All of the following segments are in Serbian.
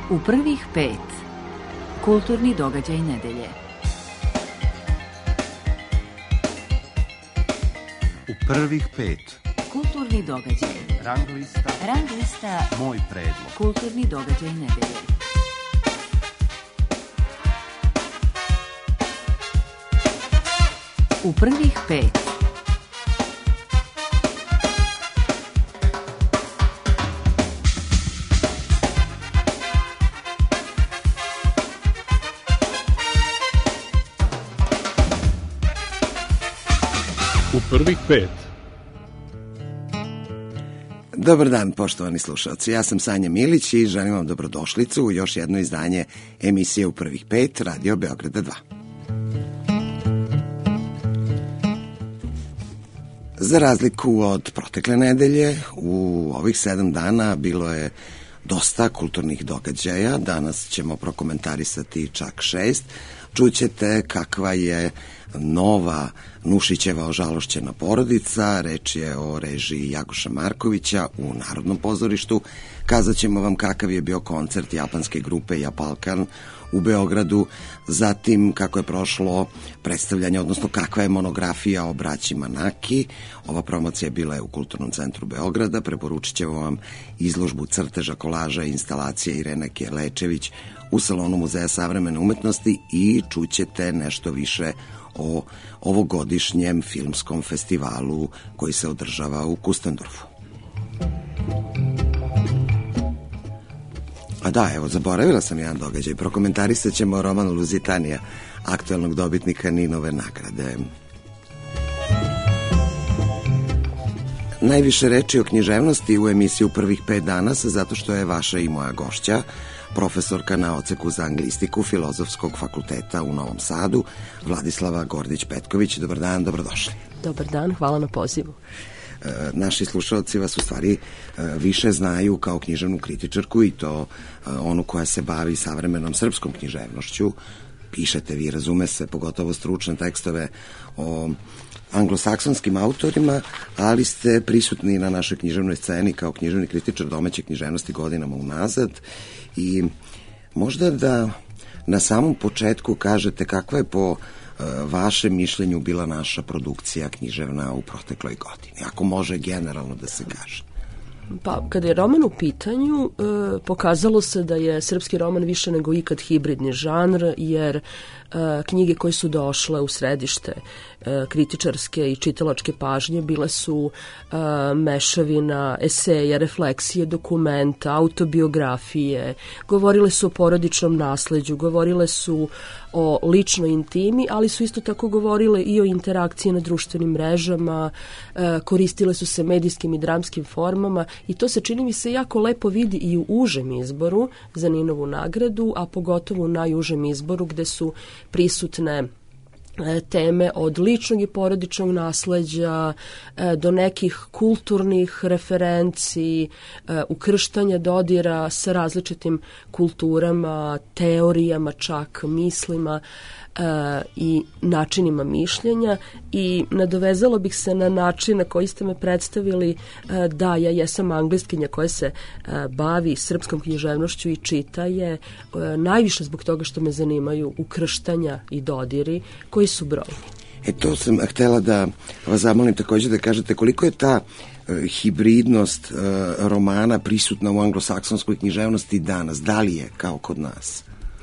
U prvih 5. Kulturni događaj nedelje. U prvih 5. Kulturni događaj. Rang lista. Moj predlog. Kulturni događaj nedelje. U prvih 5. U prvih 5. Dobar dan, poštovani slušalci. Ja sam Sanja Milić i želim vam dobrodošlicu u još jedno izdanje emisije U prvih 5 Radio Beograda 2. Za razliku od protekle nedelje, u ovih 7 dana bilo je dosta kulturnih događaja. Danas ćemo prokomentarisati čak 6. Čućete kakva je nova Nušićeva ožalošćena porodica, reč je o režiji Jagoša Markovića u Narodnom pozorištu. Kazat ćemo vam kakav je bio koncert japanske grupe Japalkan u Beogradu, zatim kako je prošlo predstavljanje, odnosno kakva je monografija o braći Manaki. Ova promocija bila je u Kulturnom centru Beograda. Preporučit ćemo vam izložbu crteža, kolaža i instalacije Irene Kjelečević u Salonu Muzeja savremene umetnosti i čućete nešto više o ovogodišnjem filmskom festivalu koji se održava u Kustendorfu. A da, evo, zaboravila sam jedan događaj. Prokomentarisat ćemo roman Luzitanija, aktuelnog dobitnika Ninove nagrade. Najviše reči o književnosti u emisiji U prvih 5 danas, zato što je vaša i moja gošća, profesorka na odseku za anglistiku Filozofskog fakulteta u Novom Sadu, Vladislava Gordić-Petković. Dobar dan, dobrodošli. Dobar dan, hvala na pozivu. Naši slušalci vas u stvari više znaju kao književnu kritičarku i to onu koja se bavi savremenom srpskom književnošću. Pišete vi, razume se, pogotovo stručne tekstove o anglosaksonskim autorima, ali ste prisutni na našoj književnoj sceni kao književni kritičar domaće književnosti godinama unazad i možda da na samom početku kažete kakva je po vašem mišljenju bila naša produkcija književna u protekloj godini, ako može generalno da se kaže. Pa, kada je roman u pitanju, pokazalo se da je srpski roman više nego ikad hibridni žanr, jer knjige koje su došle u središte kritičarske i čitalačke pažnje bile su mešavina eseja, refleksije, dokumenta, autobiografije, govorile su o porodičnom nasleđu, govorile su o ličnoj intimi, ali su isto tako govorile i o interakciji na društvenim mrežama, koristile su se medijskim i dramskim formama i to se, čini mi se, jako lepo vidi i u užem izboru za Ninovu nagradu, a pogotovo u najužem izboru gde su prisutne teme od ličnog i porodičnog nasleđa do nekih kulturnih referenci, ukrštanja dodira sa različitim kulturama, teorijama, čak mislima i načinima mišljenja i nadovezala bih se na način na koji ste me predstavili. Da, ja jesam anglistkinja koja se bavi srpskom književnošću i čita je najviše zbog toga što me zanimaju ukrštanja i dodiri koji su brojni. To sam htela da vas zamolim takođe da kažete koliko je ta hibridnost romana prisutna u anglosaksonskoj književnosti danas, da li je kao kod nas?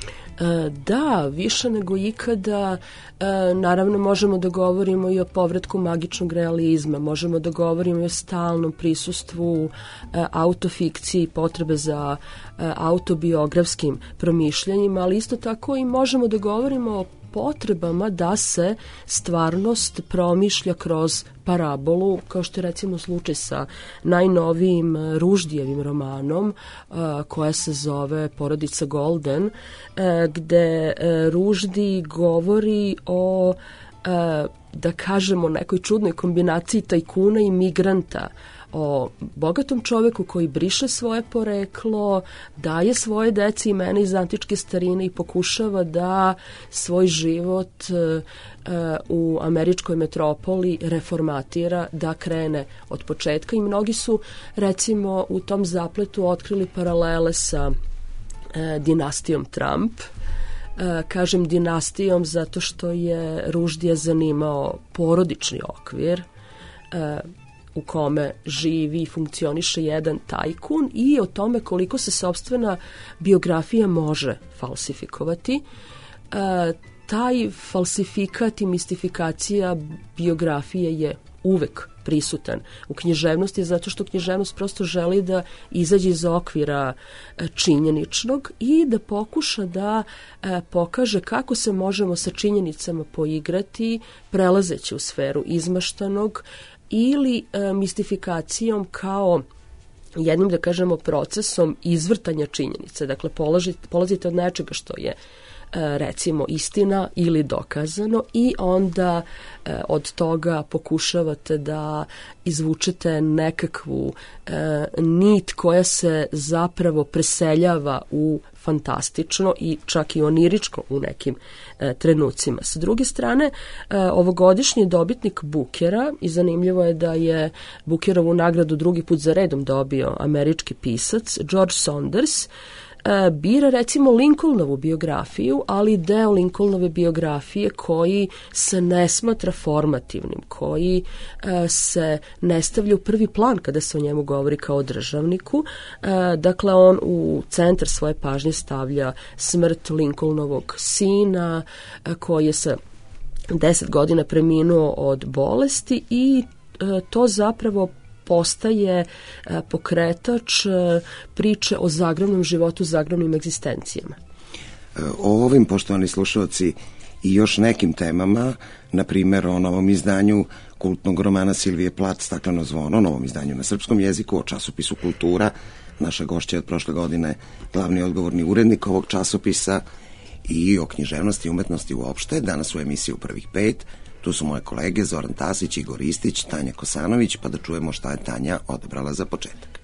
Da, više nego ikada. Naravno možemo da govorimo i o povratku magičnog realizma, možemo da govorimo i o stalnom prisustvu autofikciji i potrebe za autobiografskim promišljanjima, ali isto tako i možemo da govorimo o potrebama da se stvarnost promišlja kroz parabolu, kao što je recimo slučaj sa najnovijim Ruždijevim romanom koja se zove Porodica Golden, gde Ruždi govori o, da kažemo, nekoj čudnoj kombinaciji tajkuna i migranta, o bogatom čoveku koji briše svoje poreklo, daje svoje deci imena iz antičke starine i pokušava da svoj život u američkoj metropoli reformatira, da krene od početka. I mnogi su, recimo, u tom zapletu otkrili paralele sa dinastijom Trump. Kažem dinastijom zato što je Ruždija zanimao porodični okvir u kome živi i funkcioniše jedan tajkun i o tome koliko se sopstvena biografija može falsifikovati. Taj falsifikat i mistifikacija biografije je uvek prisutan u književnosti zato što književnost prosto želi da izađe iz okvira činjeničnog i da pokuša da pokaže kako se možemo sa činjenicama poigrati prelazeći u sferu izmaštanog ili mistifikacijom kao jednim, da kažemo, procesom izvrtanja činjenica. Dakle, polazite od nečega što je recimo istina ili dokazano i onda od toga pokušavate da izvučete nekakvu nit koja se zapravo preseljava u fantastično i čak i oniričko u nekim trenucima. Sa druge strane, ovogodišnji dobitnik Bookera, i zanimljivo je da je Bookerovu nagradu drugi put za redom dobio američki pisac George Saunders, bira recimo Lincolnovu biografiju, ali deo Lincolnove biografije koji se ne smatra formativnim, koji se ne stavlja u prvi plan kada se o njemu govori kao o državniku. Dakle, on u centar svoje pažnje stavlja smrt Lincolnovog sina koji je sa 10 godina preminuo od bolesti i to zapravo postaje pokretač priče o zagrobnom životu, zagrobnim egzistencijama. O ovim, poštovani slušalci, i još nekim temama, na primjer o novom izdanju kultnog romana Silvije Plat Stakleno zvono, novom izdanju na srpskom jeziku, o časopisu Kultura, naša gošća od prošle godine, glavni odgovorni urednik ovog časopisa, i o književnosti i umetnosti uopšte, danas u emisiji U prvih 5. Tu su moje kolege Zoran Tasić, Igor Istić, Tanja Kosanović, pa da čujemo šta je Tanja odabrala za početak.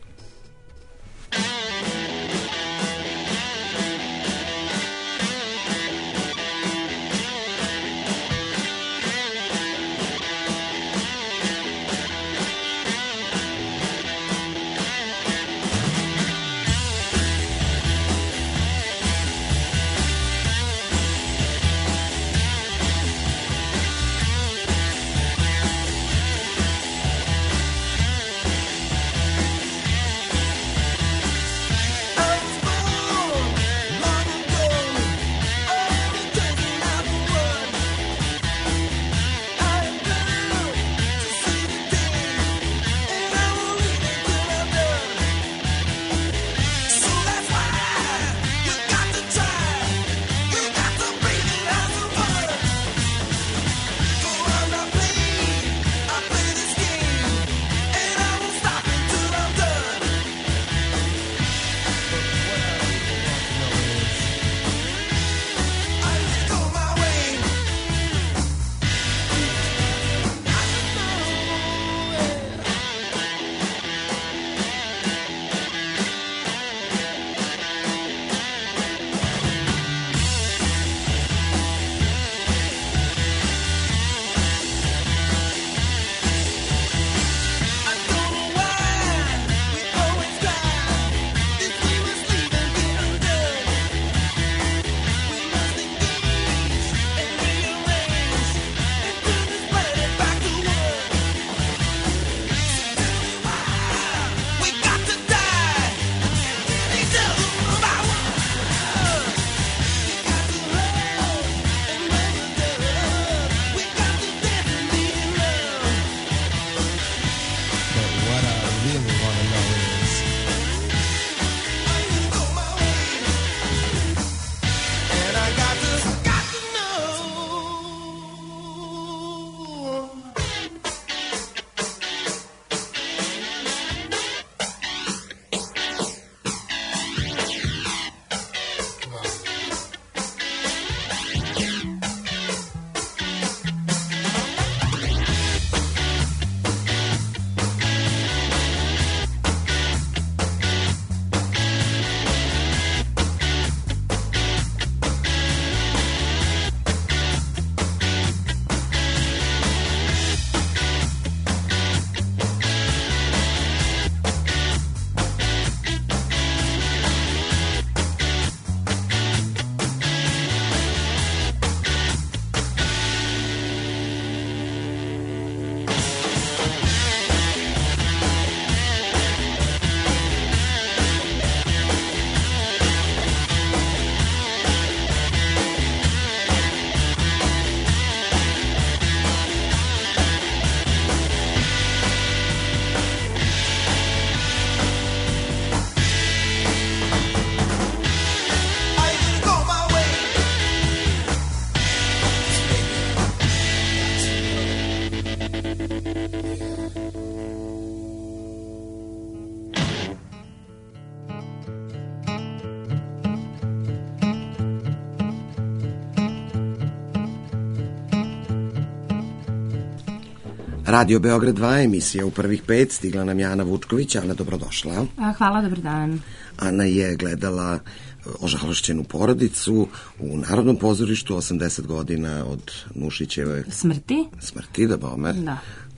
Radio Beograd 2, emisija U prvih 5, stigla nam je Ana Vučković. Ana, dobrodošla. Hvala, dobar dan. Ana je gledala ožalošćenu porodicu u Narodnom pozorištu 80 godina od Nušićeve smrti, da bome. Da.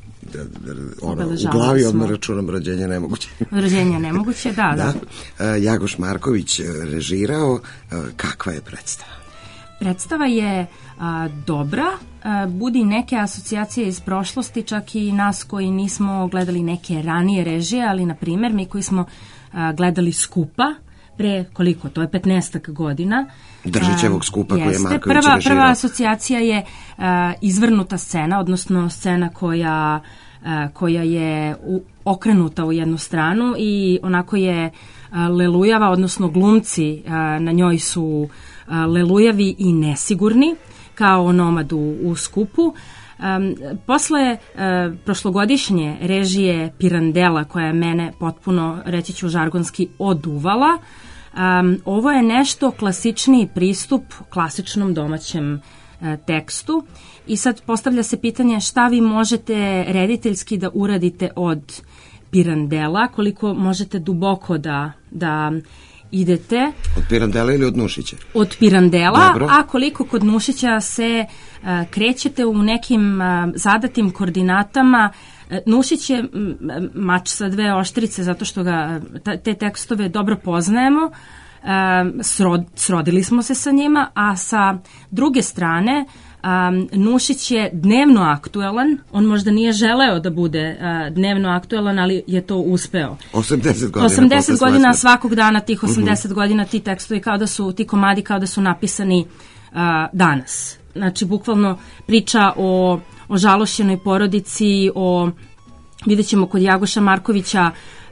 U glavi odmah računam rođenje nemoguće. Rođenje nemoguće, da. Jagoš Marković režirao. Kakva je predstava? Predstava je dobra, budi neke asocijacije iz prošlosti, čak i nas koji nismo gledali neke ranije režije, ali na primjer mi koji smo gledali Skupa pre koliko, to je 15 godina. Držićevog Skupa koji je Marković režirao. Prva asocijacija je izvrnuta scena, odnosno scena koja je okrenuta u jednu stranu i onako je lelujava, odnosno glumci na njoj su lelujavi i nesigurni, kao onomad u Skupu. Posle prošlogodišnje režije Pirandela, koja je mene potpuno, reći ću žargonski, oduvala, ovo je nešto klasičniji pristup klasičnom domaćem tekstu i sad postavlja se pitanje šta vi možete rediteljski da uradite od Pirandela, koliko možete duboko da idete. Od Pirandela ili od Nušića? Od Pirandela, dobro. A koliko kod Nušića se krećete u nekim zadatim koordinatama. Nušić je mač sa dve oštrice zato što ga te tekstove dobro poznajemo, srodili smo se sa njima, a sa druge strane Nušić je dnevno aktuelan, on možda nije želeo da bude dnevno aktuelan, ali je to uspeo. 80 godina svakog dana, tih 80 godina ti tekstovi kao da su, ti komadi kao da su napisani danas. Znači, bukvalno priča o žalošćenoj porodici, vidjet ćemo kod Jagoša Markovića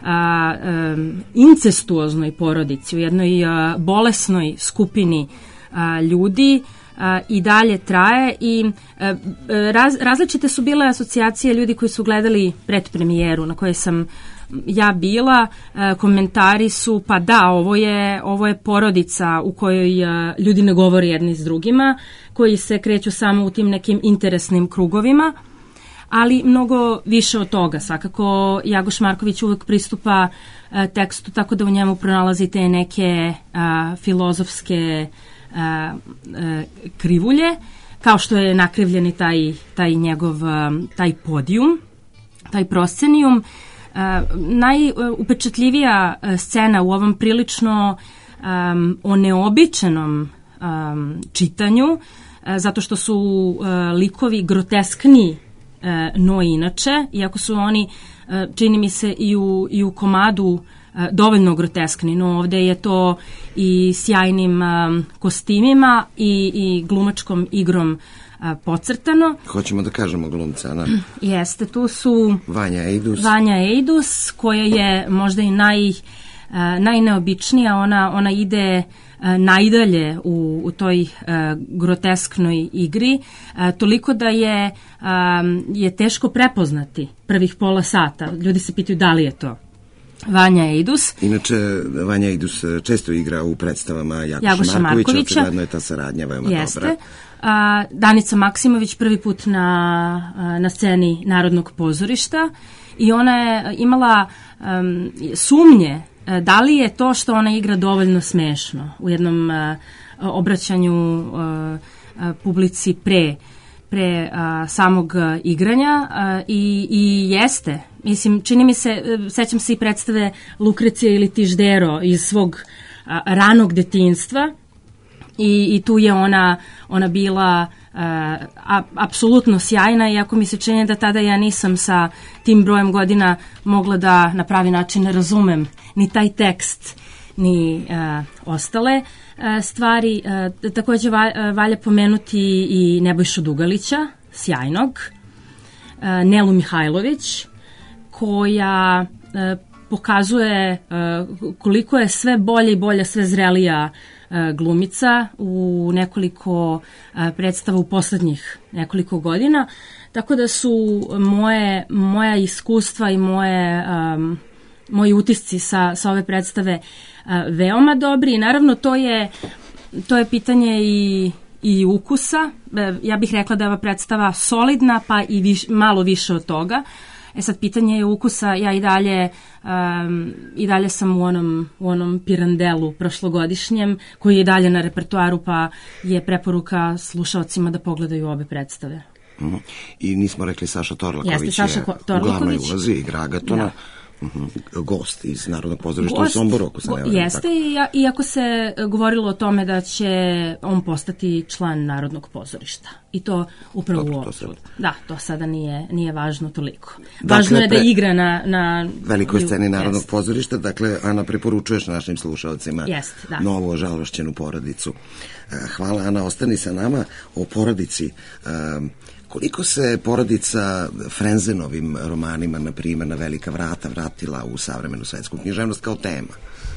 incestuoznoj porodici, u jednoj bolesnoj skupini ljudi, i dalje traje i različite su bile asocijacije ljudi koji su gledali predpremijeru na kojoj sam ja bila. Komentari su pa da, ovo je porodica u kojoj ljudi ne govore jedni s drugima, koji se kreću samo u tim nekim interesnim krugovima, ali mnogo više od toga. Svakako Jagoš Marković uvek pristupa tekstu tako da u njemu pronalazite neke filozofske krivulje, kao što je nakrivljeni taj njegov taj podijum, taj proscenijum. Najupečatljivija scena u ovom prilično oneobičenom čitanju, zato što su likovi groteskni no inače, iako su oni, čini mi se, i u komadu dovoljno groteskni, no ovde je to i sjajnim kostimima i glumačkom igrom podcrtano. Hoćemo da kažemo glumca, Ana. Jeste, tu su Vanja Ejdus, koja je možda i najneobičnija, ona ide najdalje u toj grotesknoj igri, toliko da je teško prepoznati prvih pola sata. Ljudi se pitaju da li je to Vanja Ejdus. Inače, Vanja Ejdus često igra u predstavama Jagoša Markovića, očigledno je ta saradnja veoma dobra. Danica Maksimović prvi put na sceni Narodnog pozorišta i ona je imala sumnje da li je to što ona igra dovoljno smešno u jednom obraćanju publici pre samog igranja i jeste. Mislim, čini mi se, sećam se i predstave Lukrecija ili Tiždero iz svog ranog detinjstva i tu je ona bila apsolutno sjajna, iako mi se čini da tada ja nisam sa tim brojem godina mogla da na pravi način razumem ni taj tekst, ni ostale stvari. Takođe valja pomenuti i Nebojšu Dugalića, sjajnog, Nelu Mihajlović, koja pokazuje koliko je sve bolje i bolje, sve zrelija glumica u nekoliko predstava u poslednjih nekoliko godina, tako da su moja iskustva i moji utisci sa ove predstave veoma dobri i naravno to je pitanje i ukusa. Ja bih rekla da je ova predstava solidna, pa i malo više od toga. Sad, pitanje je ukusa, ja i dalje sam u onom pirandelu prošlogodišnjem, koji je i dalje na repertoaru, pa je preporuka slušalcima da pogledaju obe predstave. I nismo rekli Saša Torlaković je u glavnoj ulozi, igra Agatona. Da. Gost iz Narodnog pozorišta u Somboru, ako se ne varam. Jeste, iako se govorilo o tome da će on postati član Narodnog pozorišta. I to upravo u ovom sudu. Da, to sada nije važno toliko. Važno je da igra na velikoj sceni Narodnog pozorišta. Dakle, Ana, preporučuješ našim slušalcima novu ožalošćenu porodicu. Hvala, Ana, ostani sa nama o porodici. Koliko se porodica Frenzenovim romanima, na primjer, na Velika vrata vratila u savremenu svetsku književnost kao tema?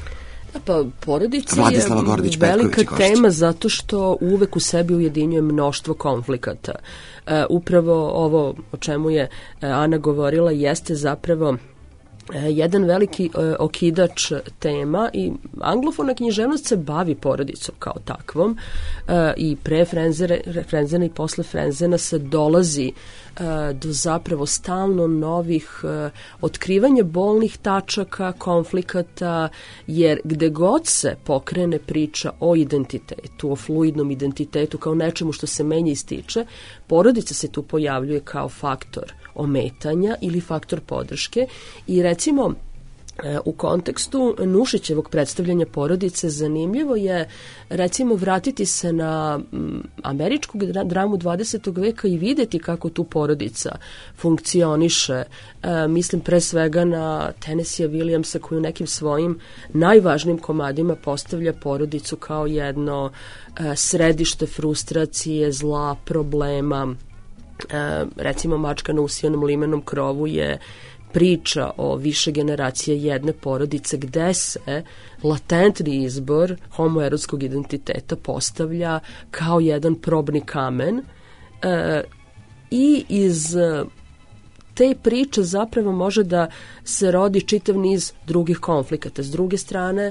Pa porodica je velika tema zato što uvek u sebi ujedinjuje mnoštvo konflikata. Upravo ovo o čemu je Ana govorila jeste zapravo jedan veliki okidač tema i anglofona književnost se bavi porodicom kao takvom i pre Frenzena i posle Frenzena se dolazi do zapravo stalno novih otkrivanja bolnih tačaka, konflikata, jer gde god se pokrene priča o identitetu, o fluidnom identitetu kao nečemu što se menja i stiče, porodica se tu pojavljuje kao faktor ometanja ili faktor podrške i recimo u kontekstu Nušićevog predstavljanja porodice zanimljivo je recimo vratiti se na američku dramu 20. veka i videti kako tu porodica funkcioniše. Mislim pre svega na Tennessee Williamsa koji u nekim svojim najvažnijim komadima postavlja porodicu kao jedno središte frustracije, zla, problema. Recimo Mačka na usijanom limenom krovu je priča o više generacije jedne porodice gde se latentni izbor homoerotskog identiteta postavlja kao jedan probni kamen i iz te priče zapravo može da se rodi čitav niz drugih konflikata. S druge strane,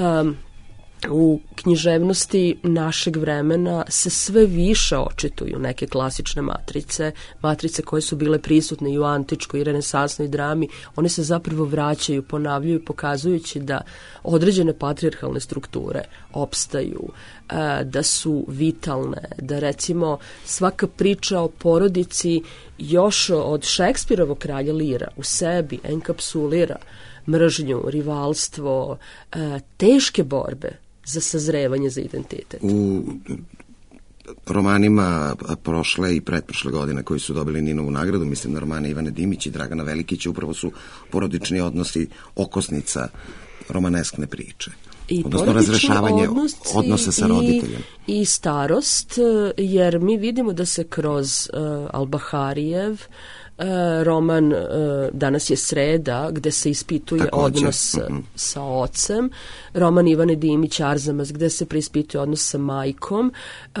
u književnosti našeg vremena se sve više očituju neke klasične matrice koje su bile prisutne i u antičkoj i renesansnoj drami, one se zapravo vraćaju, ponavljaju, pokazujući da određene patrijarhalne strukture opstaju, da su vitalne, da recimo svaka priča o porodici još od Šekspirovog Kralja Lira u sebi enkapsulira mržnju, rivalstvo, teške borbe za sazrevanje za identitet. U romanima prošle i pretprošle godine koji su dobili Ninovu nagradu, mislim na romane Ivane Dimić i Dragana Velikića, upravo su porodični odnosi okosnica romaneskne priče. Odnosno razrešavanje odnosa sa roditeljem. I starost, jer mi vidimo da se kroz Albaharijev roman Danas je sreda, gde se ispituje odnos sa ocem, roman Ivane Dimić Arzamas, gde se preispituje odnos sa majkom,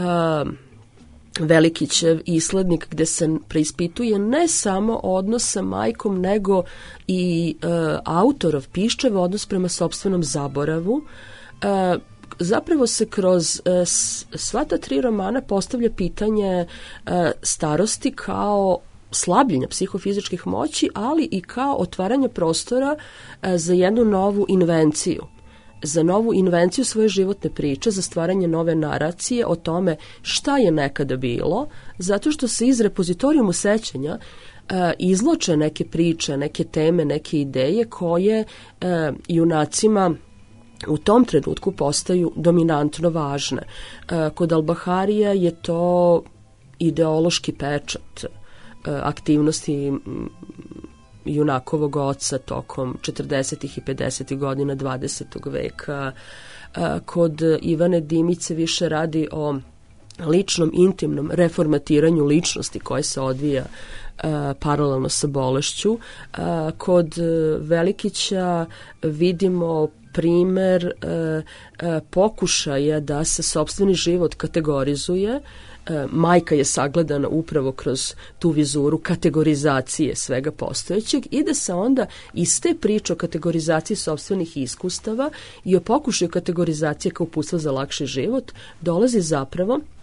Velikićev Islednik, gde se preispituje ne samo odnos sa majkom, nego i autorov Piščev odnos prema sopstvenom zaboravu. Zapravo se kroz sva ta tri romana postavlja pitanje starosti kao slabljenja psihofizičkih moći, ali i kao otvaranje prostora za jednu novu invenciju. Za novu invenciju svoje životne priče, za stvaranje nove naracije o tome šta je nekada bilo, zato što se iz repozitorijuma sećanja izloče neke priče, neke teme, neke ideje koje junacima u tom trenutku postaju dominantno važne. Kod Albaharija je to ideološki pečat aktivnosti junakovog oca tokom 40. i 50. godina 20. veka. Kod Ivane Dimić više radi o ličnom, intimnom reformatiranju ličnosti koje se odvija paralelno sa bolešću. Kod Velikića vidimo primer pokušaja da se sopstveni život kategorizuje. Majka je sagledana upravo kroz tu vizuru kategorizacije svega postojećeg i da se onda iz te priče o kategorizaciji sopstvenih iskustava i o pokušaju kategorizacije kao uputstva za lakši život dolazi zapravo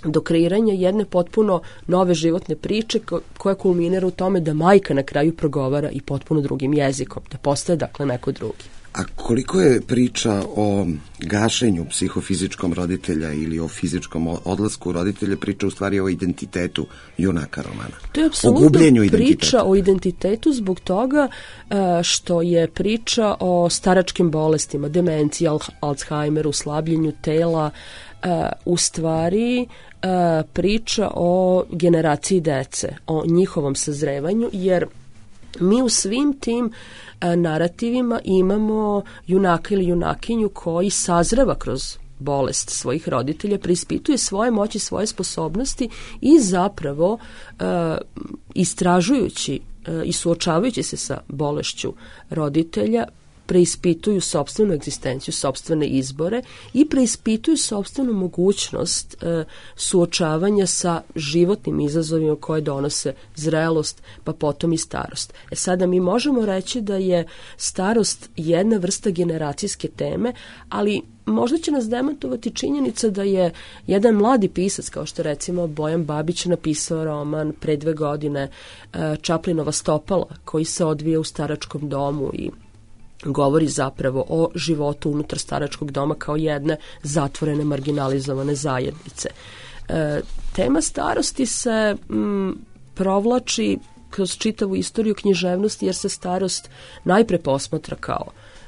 do kreiranja jedne potpuno nove životne priče koja kulminira u tome da majka na kraju progovara i potpuno drugim jezikom, da postaje dakle neko drugi. A koliko je priča o gašenju psihofizičkom roditelja ili o fizičkom odlasku roditelja priča u stvari o identitetu junaka romana? To je apsolutno priča o identitetu zbog toga što je priča o staračkim bolestima, demenciji, Alzheimeru, slabljenju tela, u stvari priča o generaciji dece, o njihovom sazrevanju, jer mi u svim tim narativima imamo junaka ili junakinju koji sazreva kroz bolest svojih roditelja, preispituje svoje moći, svoje sposobnosti i zapravo istražujući i suočavajući se sa bolešću roditelja preispituju sopstvenu egzistenciju, sopstvene izbore i preispituju sopstvenu mogućnost suočavanja sa životnim izazovima koje donose zrelost, pa potom i starost. Sada mi možemo reći da je starost jedna vrsta generacijske teme, ali možda će nas demantovati činjenica da je jedan mladi pisac, kao što recimo Bojan Babić, napisao roman pre 2 godine, Čaplinova stopala, koji se odvija u staračkom domu i govori zapravo o životu unutar staračkog doma kao jedne zatvorene, marginalizovane zajednice. Tema starosti se provlači kroz čitavu istoriju književnosti, jer se starost najpre posmatra kao,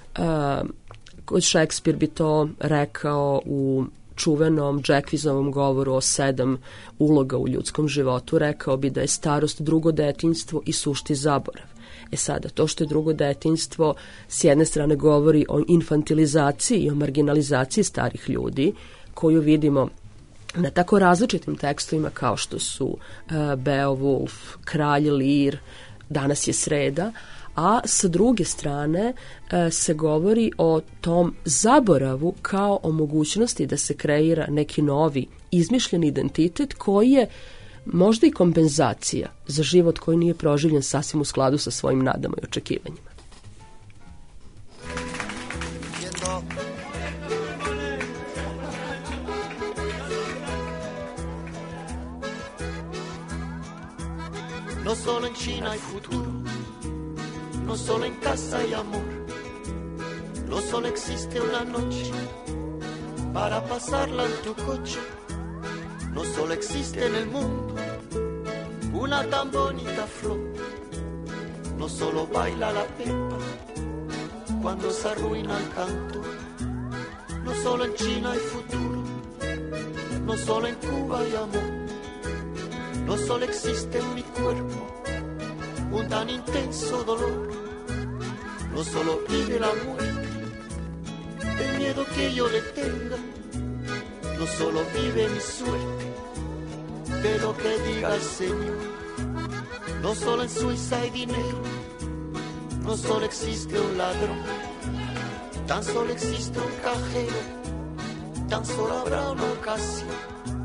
Šekspir bi to rekao u čuvenom Džekvizovom govoru o 7 uloga u ljudskom životu, rekao bi da je starost drugo detinjstvo i sušti zaborav. Sada, to što je drugo detinjstvo s jedne strane govori o infantilizaciji i o marginalizaciji starih ljudi, koju vidimo na tako različitim tekstovima kao što su Beowulf, Kralj Lir, Danas je sreda, a sa druge strane se govori o tom zaboravu kao o mogućnosti da se kreira neki novi izmišljeni identitet koji je možda i kompenzacija za život koji nije proživljen sasvim u skladu sa svojim nadama i očekivanjima. No solo en China hay futuro, no solo en casa hay amor, no solo existe una noche para pasarla en tu coche. No solo existe en el mundo una tan bonita flor, no solo baila la pepa cuando se arruina el canto. No solo en China hay futuro, no solo en Cuba hay amor, no solo existe en mi cuerpo un tan intenso dolor, no solo vive la muerte, el miedo que yo le tenga. No solo vive mi suerte, de lo que diga el Señor. No solo en Suiza hay dinero, no solo existe un ladrón, tan solo existe un cajero, tan solo habrá una ocasión.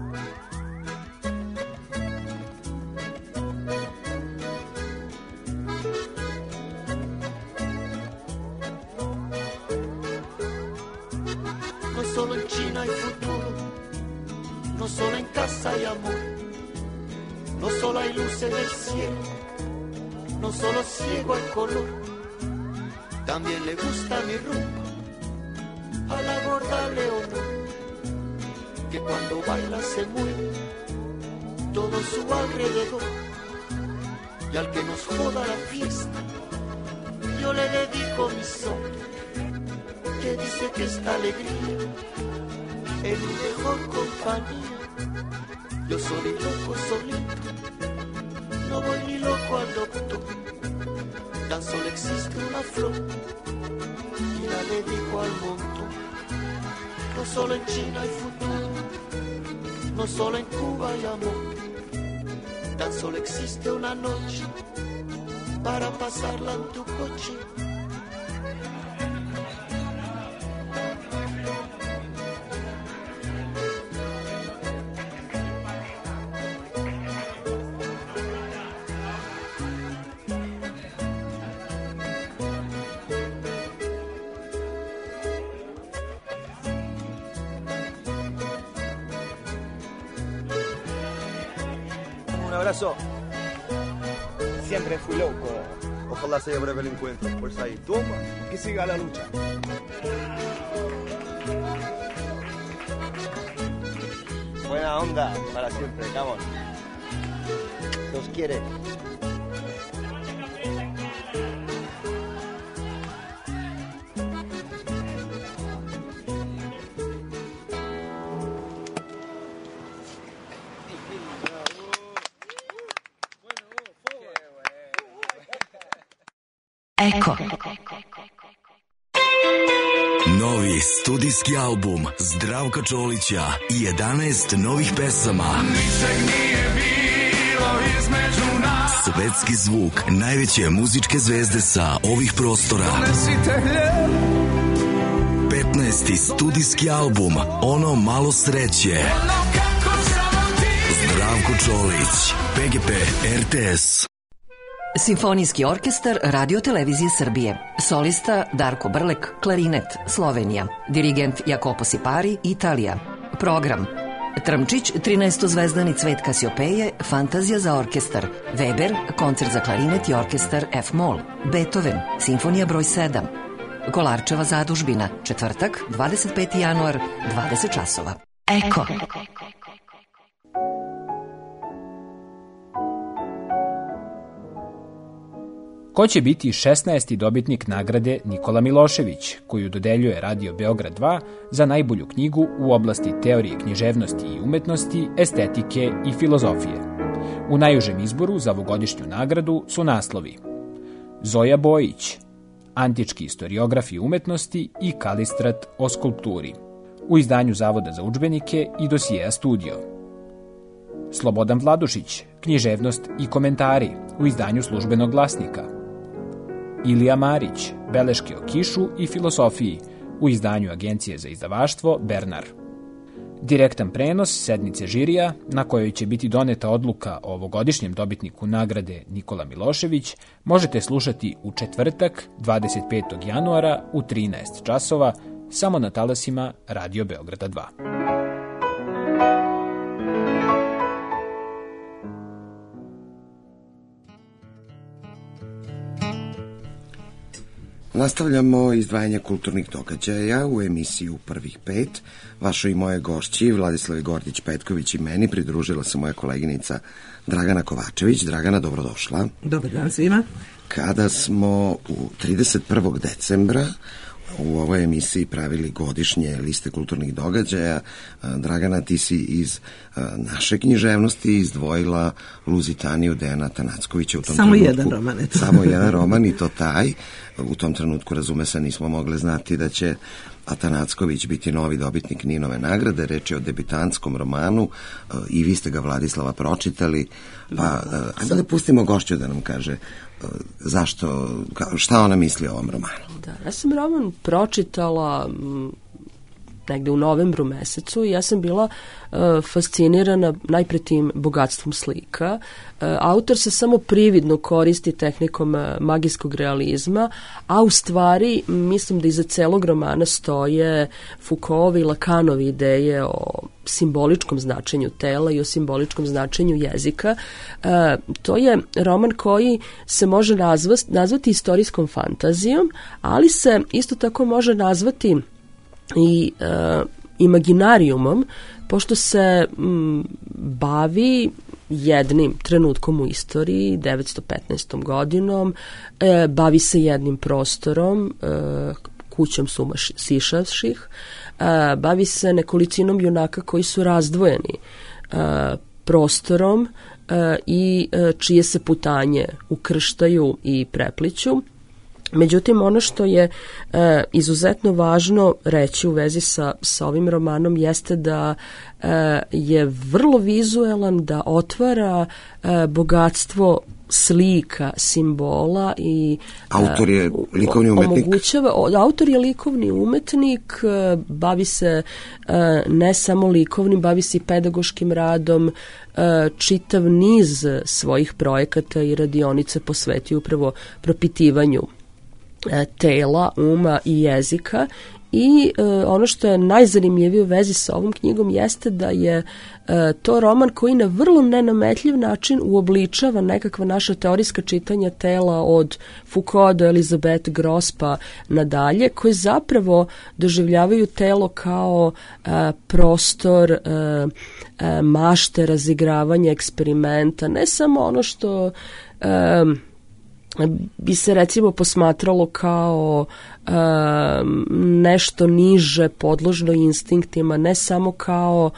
No solo en China hay futuro, no solo en casa hay amor, no solo hay luz en el cielo, no solo ciego hay color, también le gusta mi rumba, a la gorda Leonor, que cuando baila se mueve todo su alrededor, y al que nos joda la fiesta, yo le dedico mi son, que dice que esta alegría es mi mejor compañía. Yo soy loco solito, no voy ni loco al doctor, tan solo existe una flor y la dedico al montón. No solo en China hay futuro, no solo en Cuba hay amor, tan solo existe una noche para pasarla en tu coche. abrazo. Siempre fui loco. Ojalá sea breve el encuentro. Fuerza ahí. Toma, que siga la lucha. Buena onda para siempre, come on. Los quiere. Eko. Novi studijski album Zdravka Čolića i 11 novih pesama. Svetski zvuk najveće muzičke zvezde sa ovih prostora. 15. studijski album Ono malo sreće. Zdravko Čolić, PGP RTS. Simfonijski orkestar Radio Televizije Srbije. Solista Darko Brlek, klarinet, Slovenija. Dirigent Jacopo Sipari, Italija. Program: Trmčić, 13-zvezdani Cvet Kasiopeje, Fantazija za orkestar. Weber, koncert za klarinet i orkestar F-Moll. Beethoven, Simfonija broj 7. Kolarčeva zadužbina, četvrtak, 25. januar, 20 časova. Eko. Ko će biti 16. dobitnik nagrade Nikola Milošević, koju dodeljuje Radio Beograd 2 za najbolju knjigu u oblasti teorije književnosti i umetnosti, estetike i filozofije? U najužem izboru za ovogodišnju nagradu su naslovi: Zoja Bojić, Antički istoriografi umetnosti i Kalistrat o skulpturi, u izdanju Zavoda za udžbenike i dosijeja Studio. Slobodan Vladušić, Književnost i komentari, u izdanju Službenog glasnika. Ilija Marić, Beleške o kišu i filosofiji, u izdanju Agencije za izdavaštvo Bernar. Direktan prenos sednice žirija, na kojoj će biti doneta odluka o ovogodišnjem dobitniku nagrade Nikola Milošević, možete slušati u četvrtak, 25. januara u 13 časova, samo na talasima Radio Beograda 2. Nastavljamo izdvajanje kulturnih događaja u emisiju Prvih pet. Vašoj i moje gošći, Vladislavi Gordić-Petković i meni, pridružila se moja koleginica Dragana Kovačević. Dragana, dobrodošla. Dobar dan svima. Kada smo u 31. decembra u ovoj emisiji pravili godišnje liste kulturnih događaja, Dragana, ti si iz naše književnosti izdvojila Luzitaniju Dejana Tanackovića. Samo jedan roman. Samo jedan roman, i to taj. U tom trenutku, razume se, nismo mogli znati da će Atanacković biti novi dobitnik Ninove nagrade. Reč je o debitantskom romanu i vi ste ga, Vladislava, pročitali. Pa, ajde da pustimo gošću da nam kaže zašto, šta ona misli o ovom romanu. Da, ja sam roman pročitala negde u novembru mesecu i ja sam bila fascinirana najpre tim bogatstvom slika. Autor se samo prividno koristi tehnikom magijskog realizma, a u stvari mislim da iza celog romana stoje Foucaultove i Lacanove ideje o simboličkom značenju tela i o simboličkom značenju jezika. To je roman koji se može nazvati istorijskom fantazijom, ali se isto tako može nazvati i imaginarijumom, pošto se bavi jednim trenutkom u istoriji, 915. godinom, bavi se jednim prostorom, kućom sišavših, bavi se nekolicinom junaka koji su razdvojeni prostorom i čije se putanje ukrštaju i prepliću. Međutim, ono što je izuzetno važno reći u vezi sa ovim romanom jeste da je vrlo vizuelan, da otvara bogatstvo slika, simbola i autor je likovni umetnik. Autor je likovni umetnik, bavi se ne samo likovnim, bavi se i pedagoškim radom, čitav niz svojih projekata i radionice posveti upravo propitivanju tela, uma i jezika I ono što je najzanimljivije u vezi sa ovom knjigom jeste da je to roman koji na vrlo nenametljiv način uobličava nekakva naša teorijska čitanja tela od Foucault do Elizabeth Gross pa nadalje, koji zapravo doživljavaju telo kao prostor mašte, razigravanja, eksperimenta, ne samo ono što bi se recimo posmatralo kao nešto niže, podložno instinktima, ne samo kao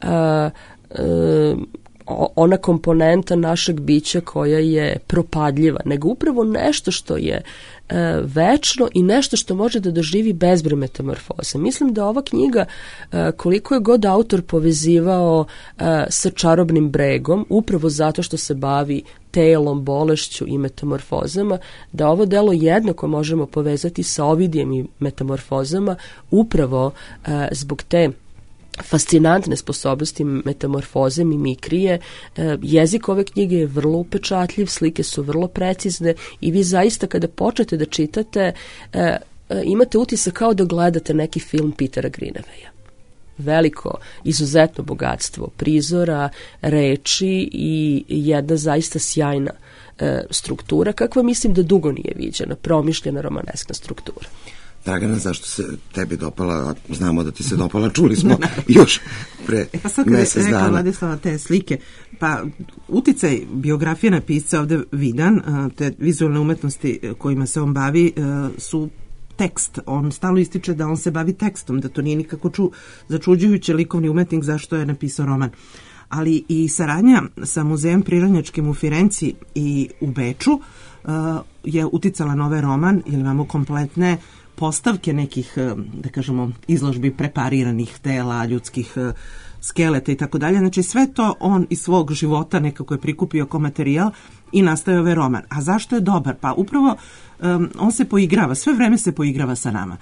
ona komponenta našeg bića koja je propadljiva, nego upravo nešto što je večno i nešto što može da doživi bezbroj metamorfoza. Mislim da ova knjiga, koliko je god autor povezivao sa Čarobnim bregom, upravo zato što se bavi telom, bolešću i metamorfozama, da ovo delo jednako možemo povezati sa Ovidijem i metamorfozama, upravo zbog te fascinantne sposobnosti metamorfoze, mimikrije. Jezik ove knjige je vrlo upečatljiv, slike su vrlo precizne i vi zaista kada počnete da čitate imate utisak kao da gledate neki film Petera Greenaweya. Veliko, izuzetno bogatstvo prizora, reči i jedna zaista sjajna struktura, kakva mislim da dugo nije viđena, promišljena romaneskna struktura. Dragana, zašto se tebi dopala? Znamo da ti se dopala, čuli smo još pre mesec dana. Vladislava, te slike, pa uticaj biografije na pisca ovde vidan, te vizualne umetnosti kojima se on bavi su tekst. On stalno ističe da on se bavi tekstom, da to nije nikako začuđujuće likovni umetnik zašto je napisao roman. Ali i saradnja sa muzejem prirodnjačkim u Firenci i u Beču je uticala na ovaj roman, jer imamo kompletne postavke nekih, da kažemo, izložbi prepariranih tela, ljudskih skeleta i tako dalje. Znači sve to on iz svog života nekako je prikupio kao materijal i nastaje ovaj roman. A zašto je dobar? Pa upravo on se poigrava, sve vreme se poigrava sa nama.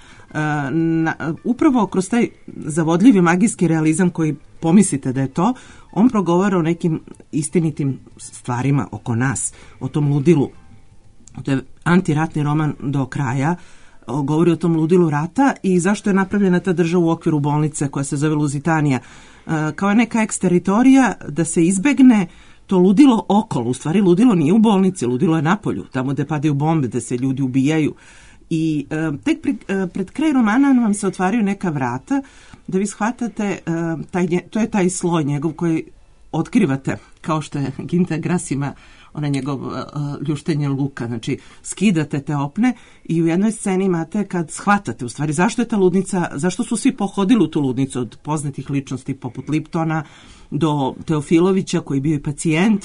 Upravo kroz taj zavodljivi magijski realizam koji pomislite da je to, on progovara o nekim istinitim stvarima oko nas, o tom ludilu. To je antiratni roman do kraja, govori o tom ludilu rata i zašto je napravljena ta država u okviru bolnice koja se zove Luzitanija. Kao neka eksteritorija da se izbegne to ludilo okolo. U stvari ludilo nije u bolnici, ludilo je napolju, tamo gde padaju bombe, gde se ljudi ubijaju. I tek pred kraj romana vam se otvaraju neka vrata da vi shvatate, to je taj sloj njegov koji otkrivate, kao što je Günter Grass ima onaj njegov ljuštenje luka, znači skidate te opne i u jednoj sceni imate kad shvatate u stvari zašto je ta ludnica, zašto su svi pohodili u tu ludnicu, od poznatih ličnosti poput Liptona do Teofilovića koji je bio i pacijent,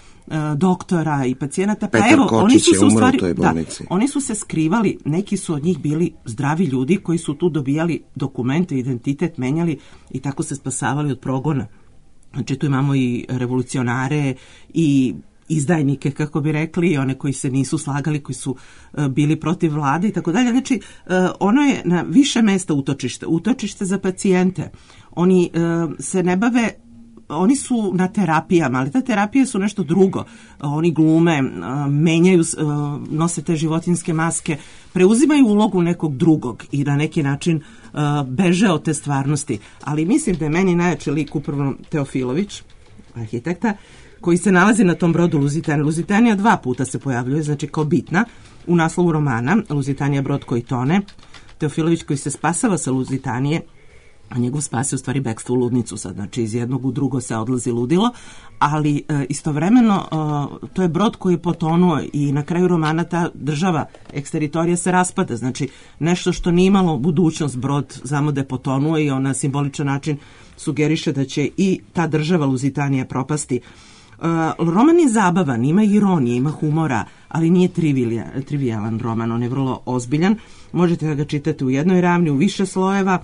doktora i pacijenata. Pa evo, oni su se u stvari, oni su se skrivali, neki su od njih bili zdravi ljudi koji su tu dobijali dokumente, identitet menjali i tako se spasavali od progona. Znači tu imamo i revolucionare i izdajnike, kako bi rekli, one koji se nisu slagali, koji su bili protiv vlade i tako dalje. Znači, ono je na više mesta utočište za pacijente. Oni se ne bave, oni su na terapijama, ali ta terapije su nešto drugo. Oni glume, menjaju, nose te životinjske maske, preuzimaju ulogu nekog drugog i na neki način beže od te stvarnosti. Ali mislim da je meni najjači lik upravo Teofilović, arhitekta, koji se nalazi na tom brodu Luzitanija. Luzitanija 2 puta se pojavljuje, znači kao bitna u naslovu romana. Luzitanija brod koji tone. Teofilović koji se spasava sa Luzitanije, a njegov spas je u stvari bekstvo u ludnicu sad, znači iz jednog u drugo se odlazi ludilo, ali istovremeno to je brod koji je potonuo i na kraju romana ta država, eksteritorija se raspada, znači nešto što nije imalo budućnost, brod znamo da je potonuo i on na simboličan način sugeriše da će i ta država Luzitanija propasti. Roman je zabavan, ima ironije, ima humora, ali nije trivialan roman, on je vrlo ozbiljan, možete da ga čitate u jednoj ravni, u više slojeva.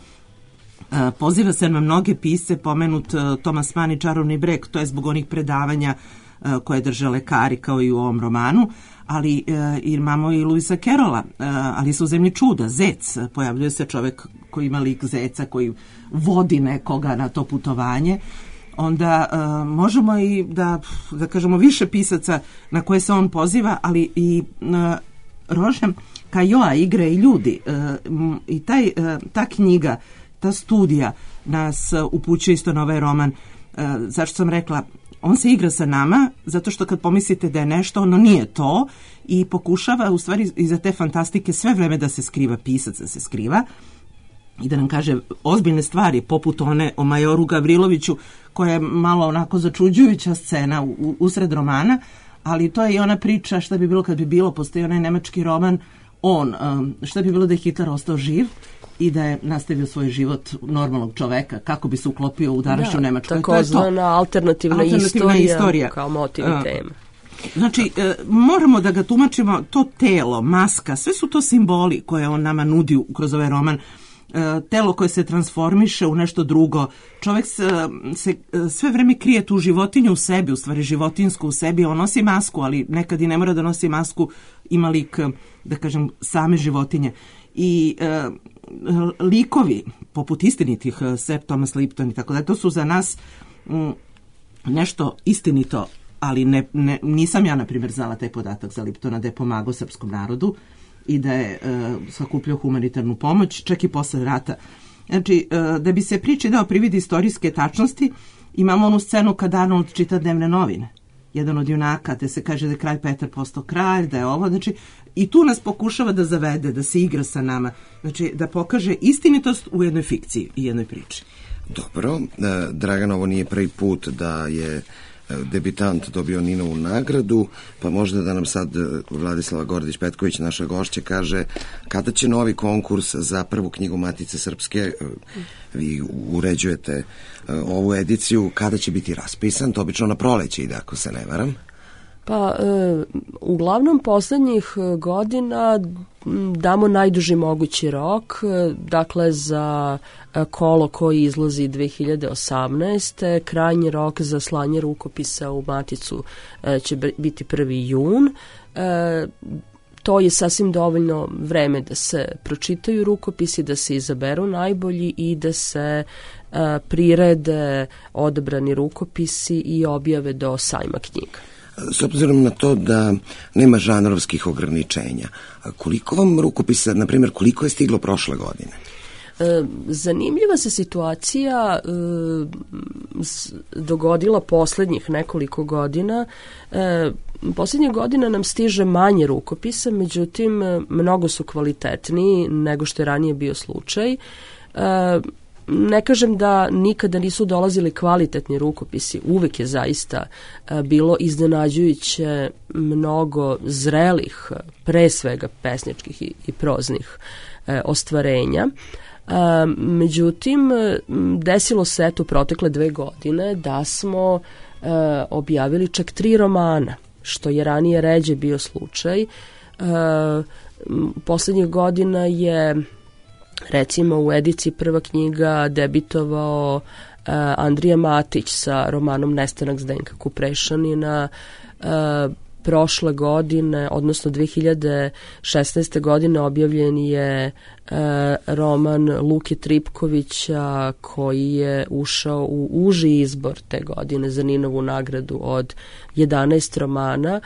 Poziva se na mnoge pisce, pomenut Thomas Mann i Čarobni breg, to je zbog onih predavanja koje drže lekari kao i u ovom romanu, ali imamo i Lewisa Carrolla, Alisa u zemlji čuda, Zec, pojavljuje se čovek koji ima lik zeca, koji vodi nekoga na to putovanje. Onda možemo i da kažemo više pisaca na koje se on poziva, ali i Rožem, Kajoa, igre i ljudi. I ta knjiga, ta studija nas upućuje isto na ovaj roman. Zašto sam rekla, on se igra sa nama, zato što kad pomislite da je nešto, ono nije to i pokušava u stvari iza te fantastike sve vreme da se skriva, pisac da se skriva i da nam kaže ozbiljne stvari, poput one o majoru Gavriloviću, koja je malo onako začuđujuća scena usred romana, ali to je i ona priča šta bi bilo kad bi bilo, postoji onaj nemački roman, šta bi bilo da je Hitler ostao živ i da je nastavio svoj život normalnog čoveka, kako bi se uklopio u današnju Nemačku. Takozvana alternativna istorija kao motiv i tema. Znači, moramo da ga tumačimo, to telo, maska, sve su to simboli koje on nama nudi kroz ovaj roman. Telo koje se transformiše u nešto drugo. Čovjek se sve vreme krije tu životinju u sebi, u stvari životinsku u sebi. On nosi masku, ali nekad i ne mora da nosi masku, ima lik, da kažem, same životinje. I likovi, poput istinitih, Sepp, Thomas Lipton i tako da, to su za nas nešto istinito, ali nisam ja, na primjer, znala taj podatak za Liptona da je pomagao srpskom narodu i da je sakupljao humanitarnu pomoć, čak i posle rata. Znači, da bi se priči dao privid istorijske tačnosti, imamo onu scenu kad Arnold čita dnevne novine. Jedan od junaka, te se kaže da je kralj Petar postao kralj, da je ovo, znači, i tu nas pokušava da zavede, da se igra sa nama, znači, da pokaže istinitost u jednoj fikciji i jednoj priči. Dobro, Dragan, ovo nije prvi put da je debitant dobio Ninovu nagradu, pa možda da nam sad Vladislava Gordić-Petković, naša gošća, kaže kada će novi konkurs za prvu knjigu Matice Srpske, vi uređujete ovu ediciju, kada će biti raspisan? To obično na proleće ide, ako se ne varam. Pa, uglavnom poslednjih godina damo najduži mogući rok, dakle za kolo koji izlazi 2018. Krajnji rok za slanje rukopisa u Maticu će biti 1. jun. To je sasvim dovoljno vreme da se pročitaju rukopisi, da se izaberu najbolji i da se prirede odabrani rukopisi i objave do sajma knjiga. S obzirom na to da nema žanrovskih ograničenja, koliko vam rukopisa, na primjer, koliko je stiglo prošle godine? Zanimljiva se situacija dogodila poslednjih nekoliko godina. Poslednjih godina nam stiže manje rukopisa, međutim, mnogo su kvalitetniji nego što je ranije bio slučaj. Ne kažem da nikada nisu dolazili kvalitetni rukopisi, uvek je zaista bilo iznenađujuće mnogo zrelih, pre svega pesničkih i proznih ostvarenja. Međutim, desilo se eto protekle 2 godine da smo objavili čak 3 romana, što je ranije ređe bio slučaj. Poslednjih godina je recimo u ediciji prva knjiga debitovao Andrija Matić sa romanom Nestanak Zdenka Kuprešanina. Prošle godine, odnosno 2016. godine objavljen je roman Luke Tripkovića koji je ušao u uži izbor te godine za Ninovu nagradu od 11 romana.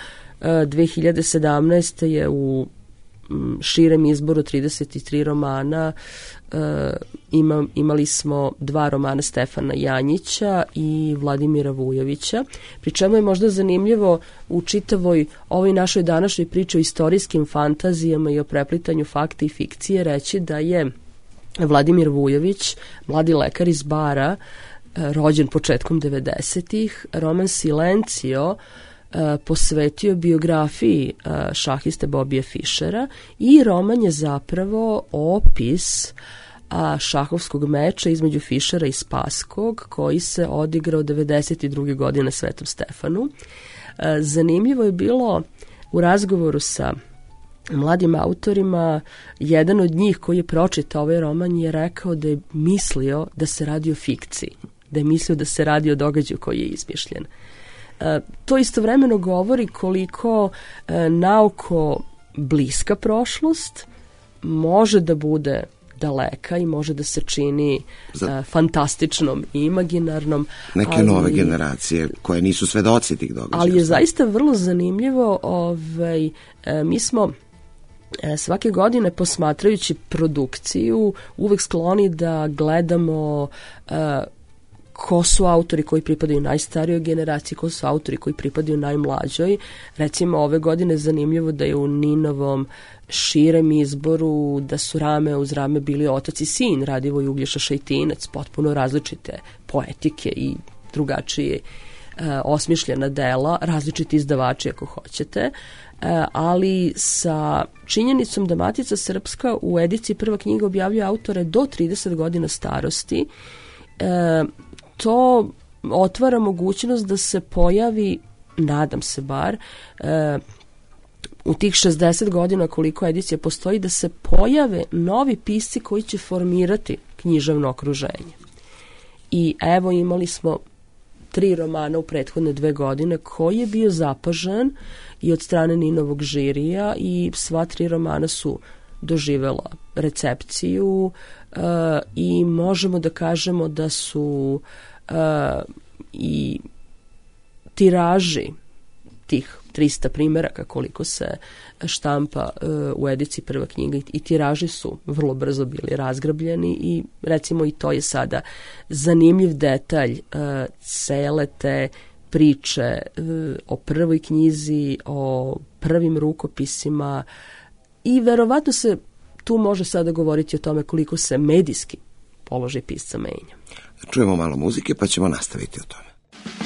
2017. je u širem izboru 33 romana. Imali smo 2 romana Stefana Janjića i Vladimira Vujovića, pri čemu je možda zanimljivo u čitavoj ovoj našoj današnjoj priči o istorijskim fantazijama i o preplitanju fakta i fikcije reći da je Vladimir Vujović, mladi lekar iz Bara, rođen početkom 90-ih, roman Silencio posvetio biografiji šahiste Bobija Fišera i roman je zapravo opis šahovskog meča između Fišera i Spaskog koji se odigrao 92. godine na Svetom Stefanu. Zanimljivo je bilo u razgovoru sa mladim autorima, jedan od njih koji je pročitao ovaj roman je rekao da je mislio da se radi o fikciji, da je mislio da se radi o događaju koji je izmišljen. To istovremeno govori koliko naoko bliska prošlost može da bude daleka i može da se čini fantastičnom i imaginarnom. Neke nove generacije koje nisu svedoci tih događaja. Ali je zaista vrlo zanimljivo, mi smo svake godine posmatrajući produkciju uvek skloni da gledamo ko su autori koji pripadaju najstarijoj generaciji, ko su autori koji pripadaju najmlađoj. Recimo, ove godine zanimljivo da je u Ninovom širem izboru da su rame uz rame bili Otac i sin, Radivoj Uglješa Šajtinac, potpuno različite poetike i drugačije osmišljena dela, različiti izdavači ako hoćete, ali sa činjenicom da Matica Srpska u ediciji prva knjiga objavljuje autore do 30 godina starosti, to otvara mogućnost da se pojavi, nadam se bar, u tih 60 godina koliko edicija postoji, da se pojave novi pisci koji će formirati književno okruženje. I evo imali smo 3 romana u prethodne 2 godine koji je bio zapažen i od strane Ninovog žirija i sva 3 romana su doživela recepciju i možemo da kažemo da su i tiraži tih 300 primjeraka koliko se štampa u ediciji prva knjiga i tiraži su vrlo brzo bili razgrabljeni i recimo i to je sada zanimljiv detalj cele te priče o prvoj knjizi, o prvim rukopisima i verovatno se tu može sada govoriti o tome koliko se medijski položaj pisca menja. Čujemo malo muzike pa ćemo nastaviti o tome.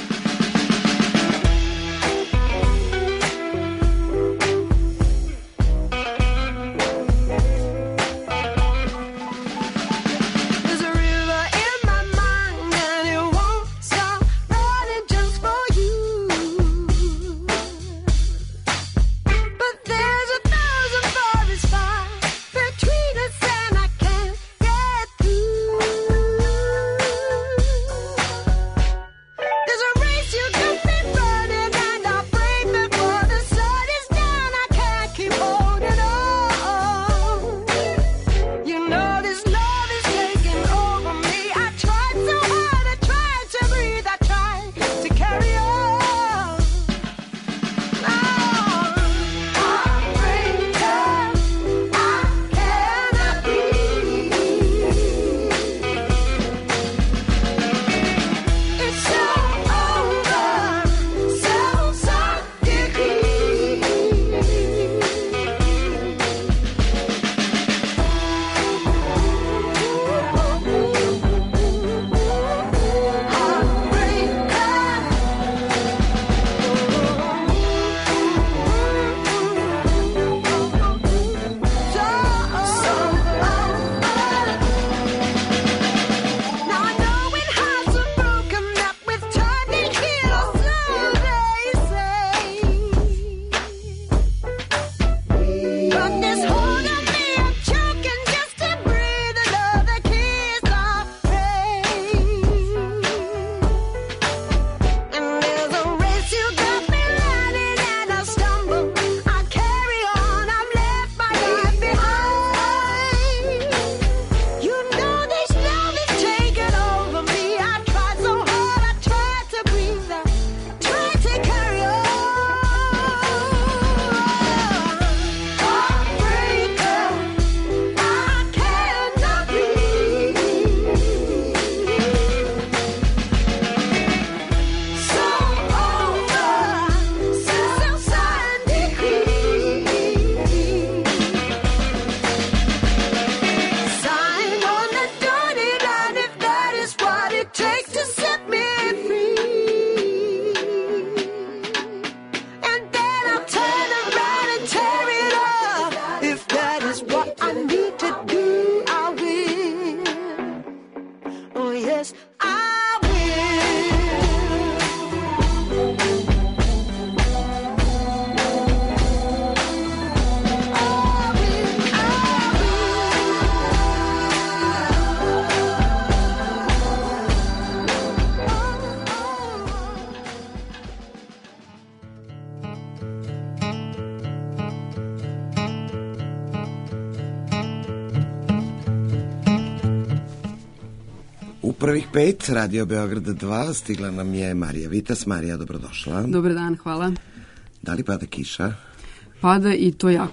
Prvih 5, Radio Beograda 2, stigla nam je Marija Vitas. Marija, dobrodošla. Dobar dan, hvala. Da li pada kiša? Pada i to jako.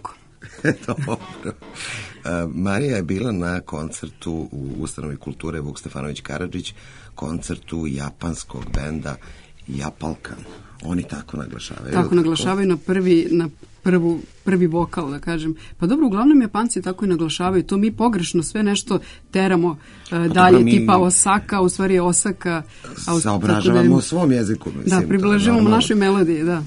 Dobro. Marija je bila na koncertu u Ustanovi kulture Vuk Stefanović Karadžić, koncertu japanskog benda Japalkan. Oni tako naglašavaju. Tako naglašavaju na prvi vokal, da kažem. Pa dobro, uglavnom Japanci tako i naglašavaju. To mi pogrešno sve nešto teramo dalje, tipa Osaka, u stvari je Osaka. Saobražavamo u svom jeziku. Mislim, da, približavamo našoj melodiji, da.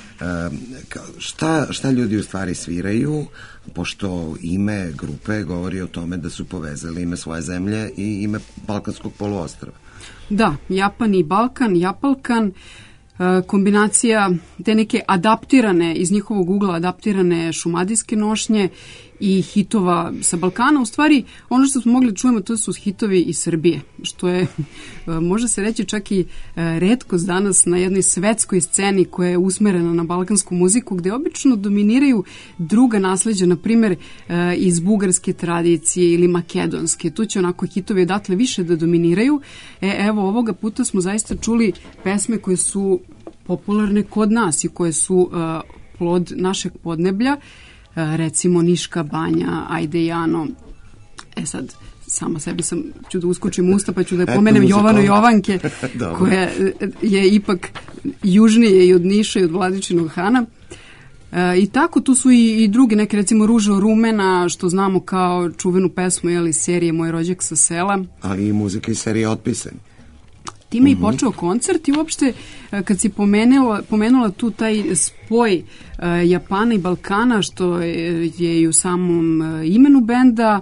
Šta ljudi u stvari sviraju, pošto ime grupe govori o tome da su povezali ime svoje zemlje i ime Balkanskog poluostrva. Da, Japan i Balkan, Japalkan, kombinacija te neke adaptirane, iz njihovog ugla adaptirane šumadijske nošnje i hitova sa Balkana. U stvari, ono što smo mogli čujemo, to su hitovi iz Srbije, što je, može se reći, čak i retkost danas na jednoj svetskoj sceni koja je usmerena na balkansku muziku, gde obično dominiraju druga nasleđa, na primjer iz bugarske tradicije ili makedonske. Tu će onako hitovi odatle više da dominiraju. Evo, ovoga puta smo zaista čuli pesme koje su popularne kod nas i koje su plod našeg podneblja, recimo Niška banja, Ajde Jano. Sad, sama sebi ću da uskočim u usta pa ću da pomenem Jovano Jovanke, koja je ipak južnije i od Niša i od Vladičinog Hana. I tako, tu su i drugi neke, recimo Ruža Rumena, što znamo kao čuvenu pesmu, serije Moj rođak sa sela. Ali i muzika iz serije Otpisani. Time i počeo koncert i uopšte kad si pomenula tu taj spoj Japana i Balkana, što je i u samom imenu benda,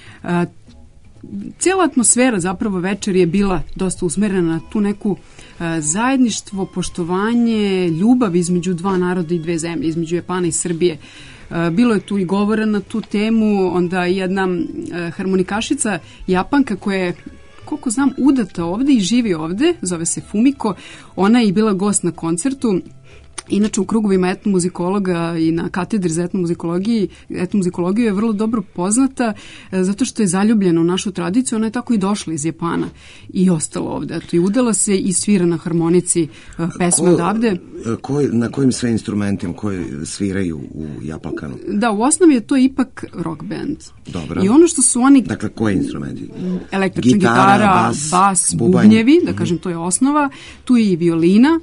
cijela atmosfera zapravo večer je bila dosta usmerena na tu neku zajedništvo, poštovanje, ljubav između dva naroda i dve zemlje, između Japana i Srbije. Bilo je tu i govora na tu temu, onda jedna harmonikašica Japanka koja je, koliko znam, udata ovde i živi ovde, zove se Fumiko, ona je i bila gost na koncertu. Inače, u krugovima etnomuzikologa i na katedri za etnomuzikologiju je vrlo dobro poznata zato što je zaljubljena u našu tradiciju. Ona je tako i došla iz Japana i ostala ovde. Eto, i udala se i svira na harmonici pesme odavde. Na kojim sve instrumentima koji sviraju u Japalkanu? Da, u osnovi je to ipak rock band. Dobro. I ono što su oni... Dakle, koji instrumenti? Električna gitara, bas, bubnjevi, da kažem, to je osnova. Tu je i violina,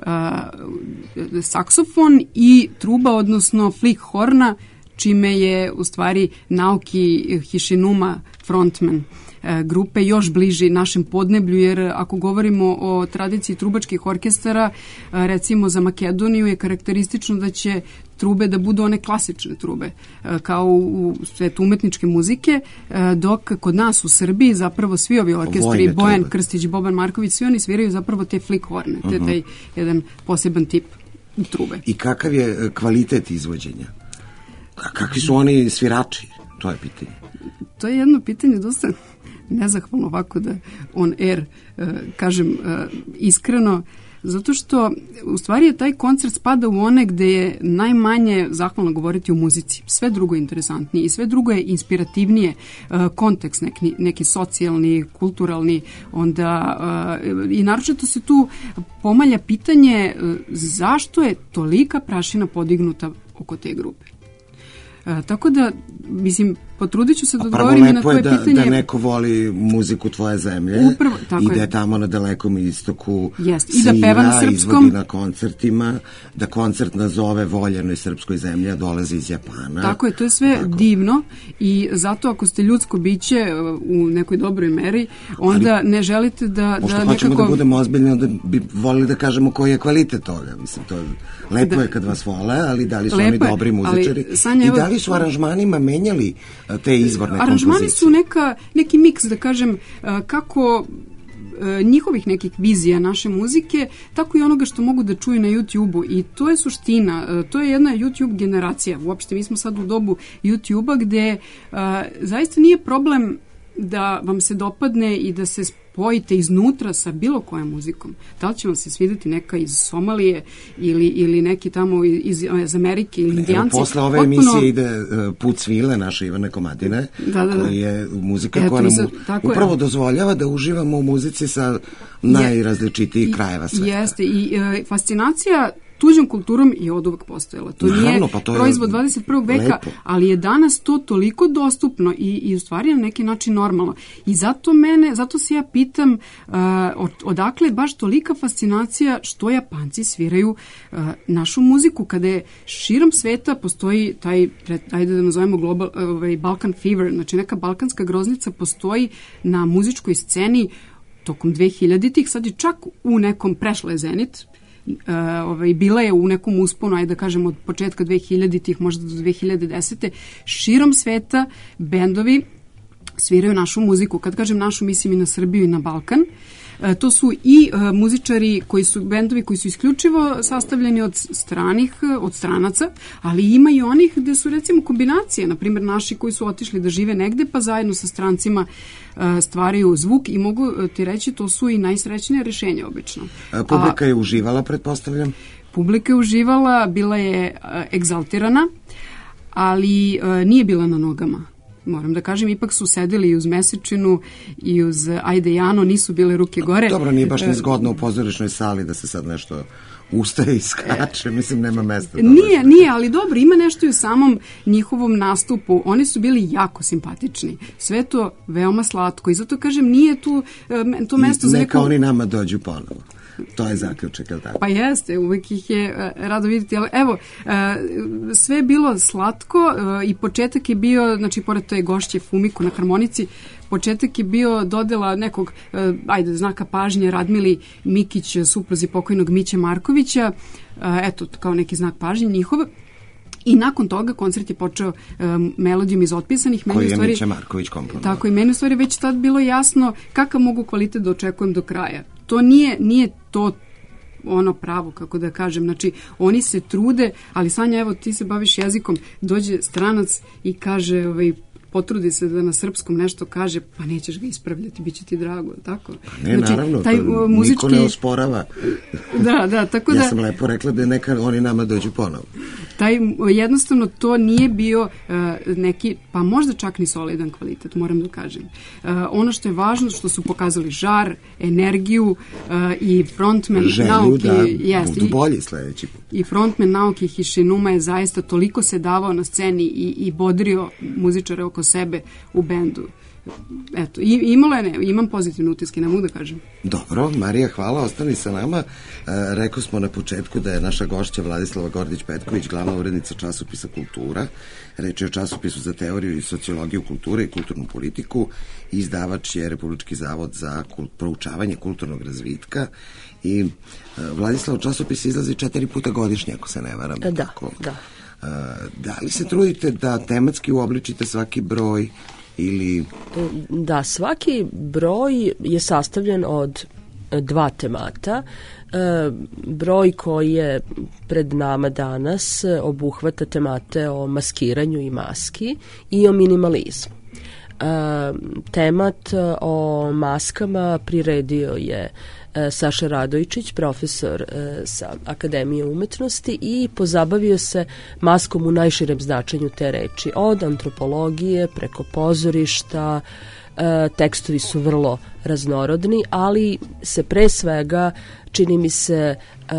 saksofon i truba, odnosno flik horna, čime je u stvari Naoki Hishinuma, frontman grupe, još bliži našem podneblju, jer ako govorimo o tradiciji trubačkih orkestara, recimo za Makedoniju je karakteristično da će trube da budu one klasične trube, kao u svetu umetničke muzike, dok kod nas u Srbiji zapravo svi ovi orkestri, Bojan Krstić, Boban Marković, svi oni sviraju zapravo te flik horne, taj jedan poseban tip trube. I kakav je kvalitet izvođenja? Kakvi su oni svirači? To je pitanje. To je jedno pitanje dosta nezahvalno ovako da on air kažem iskreno, zato što u stvari je taj koncert spada u one gde je najmanje zahvalno govoriti o muzici. Sve drugo je interesantnije i sve drugo je inspirativnije, kontekst neki socijalni, kulturalni, onda i naročito se tu pomalja pitanje zašto je tolika prašina podignuta oko te grupe. Tako da, mislim, potrudit ću se da odgovorim i na tvoje pitanje. Prvo lepo je da neko voli muziku tvoje zemlje, ide tamo na dalekom istoku, svira, izvodi na koncertima, da koncert nazove voljenoj srpskoj zemlji, a dolazi iz Japana. Tako je, to je sve divno i zato ako ste ljudsko biće u nekoj dobroj meri, onda ne želite da pošto hoćemo da budemo ozbiljni, onda bi volili da kažemo koji je kvalitet toga. Mislim, to je lepo je kad vas vole, ali da li su oni dobri muzičari i da li su aranžmanima menjali te izvorne kompozicije? Aranžmani su neki miks, da kažem, kako njihovih nekih vizija naše muzike, tako i onoga što mogu da čuju na YouTube-u i to je suština, to je jedna YouTube generacija. Uopšte mi smo sad u dobu YouTube-a gde zaista nije problem da vam se dopadne i da se spojite iznutra sa bilo kojom muzikom. Da li će vam se svidjeti neka iz Somalije ili neki tamo iz Amerike ili Indijanci? Posle ove emisije ide Put svile naše Ivane Komadine, koji je muzika koja nam upravo dozvoljava da uživamo u muzici sa najrazličitijih krajeva sveta. Jeste, i fascinacija tuđom kulturom je od uvek postojala. To nije proizvod 21. veka, lepo. Ali je danas to toliko dostupno i u stvari na neki način normalno. I zato se ja pitam odakle je baš tolika fascinacija što Japanci sviraju našu muziku, kada je širom sveta postoji taj, ajde da nazovemo Balkan fever, znači neka balkanska groznica postoji na muzičkoj sceni tokom 2000-ih, sad je čak u nekom, prešla je zenit, bila je u nekom usponu, ajde da kažem od početka 2000-ih, možda do 2010. Širom sveta bendovi sviraju našu muziku. Kad kažem našu, mislim i na Srbiju i na Balkan. To su i muzičari bendovi koji su isključivo sastavljeni od stranaca, ali ima i onih gde su recimo kombinacije, na primjer naši koji su otišli da žive negde pa zajedno sa strancima stvaraju zvuk i mogu ti reći to su i najsrećnije rešenja obično. Publika je uživala, pretpostavljam? Publika je uživala, bila je egzaltirana, ali nije bila na nogama. Moram da kažem, ipak su sedeli i uz mesečinu i uz ajde Jano, nisu bile ruke gore. Dobro, nije baš ni zgodno u pozorišnoj sali da se sad nešto ustaje i skače, mislim nema mesta. Nije, ali dobro, ima nešto i u samom njihovom nastupu. Oni su bili jako simpatični. Sve to veoma slatko i zato kažem, nije tu to mesto za neka oni nama dođu ponovo. To je zaključak, je li tako? Pa jeste, uvijek ih je rado vidjeti, ali evo, sve je bilo slatko i početak je bio, znači pored to je gošće Fumiko na harmonici, početak je bio dodela nekog, znaka pažnje Radmili Mikić, supruzi pokojnog Miće Markovića, eto, kao neki znak pažnje njihova. I nakon toga koncert je počeo melodijom iz otpisanih. Koji je Mića Marković komponovao. Tako, i meni u stvari već tad bilo jasno kakav mogu kvalitet da očekujem do kraja. To nije to ono pravo, kako da kažem. Znači, oni se trude, ali Sanja, evo, ti se baviš jezikom, dođe stranac i kaže, potrudi se da na srpskom nešto kaže, pa nećeš ga ispravljati, bit će ti drago, tako? Pa ne, znači, naravno, taj niko ne osporava. Da, tako da... Ja sam lepo rekla da neka oni nama dođu ponovo. Jednostavno, to nije bio neki, pa možda čak ni solidan kvalitet, moram da kažem. Ono što je važno, što su pokazali žar, energiju i frontman nauke... Želju da budu bolji sledeći put. I frontman nauke Hishinuma je zaista toliko se davao na sceni i bodrio muzičare oko sebe u bendu. Eto, imam pozitivne utiske, ne mogu da kažem. Dobro, Marija, hvala, ostani sa nama. Rekao smo na početku da je naša gošća Vladislava Gordić-Petković, glavna urednica časopisa Kultura. Reč je o časopisu za teoriju i sociologiju kulture i kulturnu politiku. Izdavač je Republički zavod za proučavanje kulturnog razvitka. I Vladislava, časopis izlazi 4 puta godišnje, ako se ne varam. Da. Da li se trudite da tematski uobličite svaki broj ili... Da, svaki broj je sastavljen od 2 temata. Broj koji je pred nama danas obuhvata temate o maskiranju i maski i o minimalizmu. Temat o maskama priredio je Saša Radojčić, profesor sa Akademije umetnosti i pozabavio se maskom u najširem značenju te reči, od antropologije preko pozorišta. Tekstovi su vrlo raznorodni, ali se pre svega, čini mi se,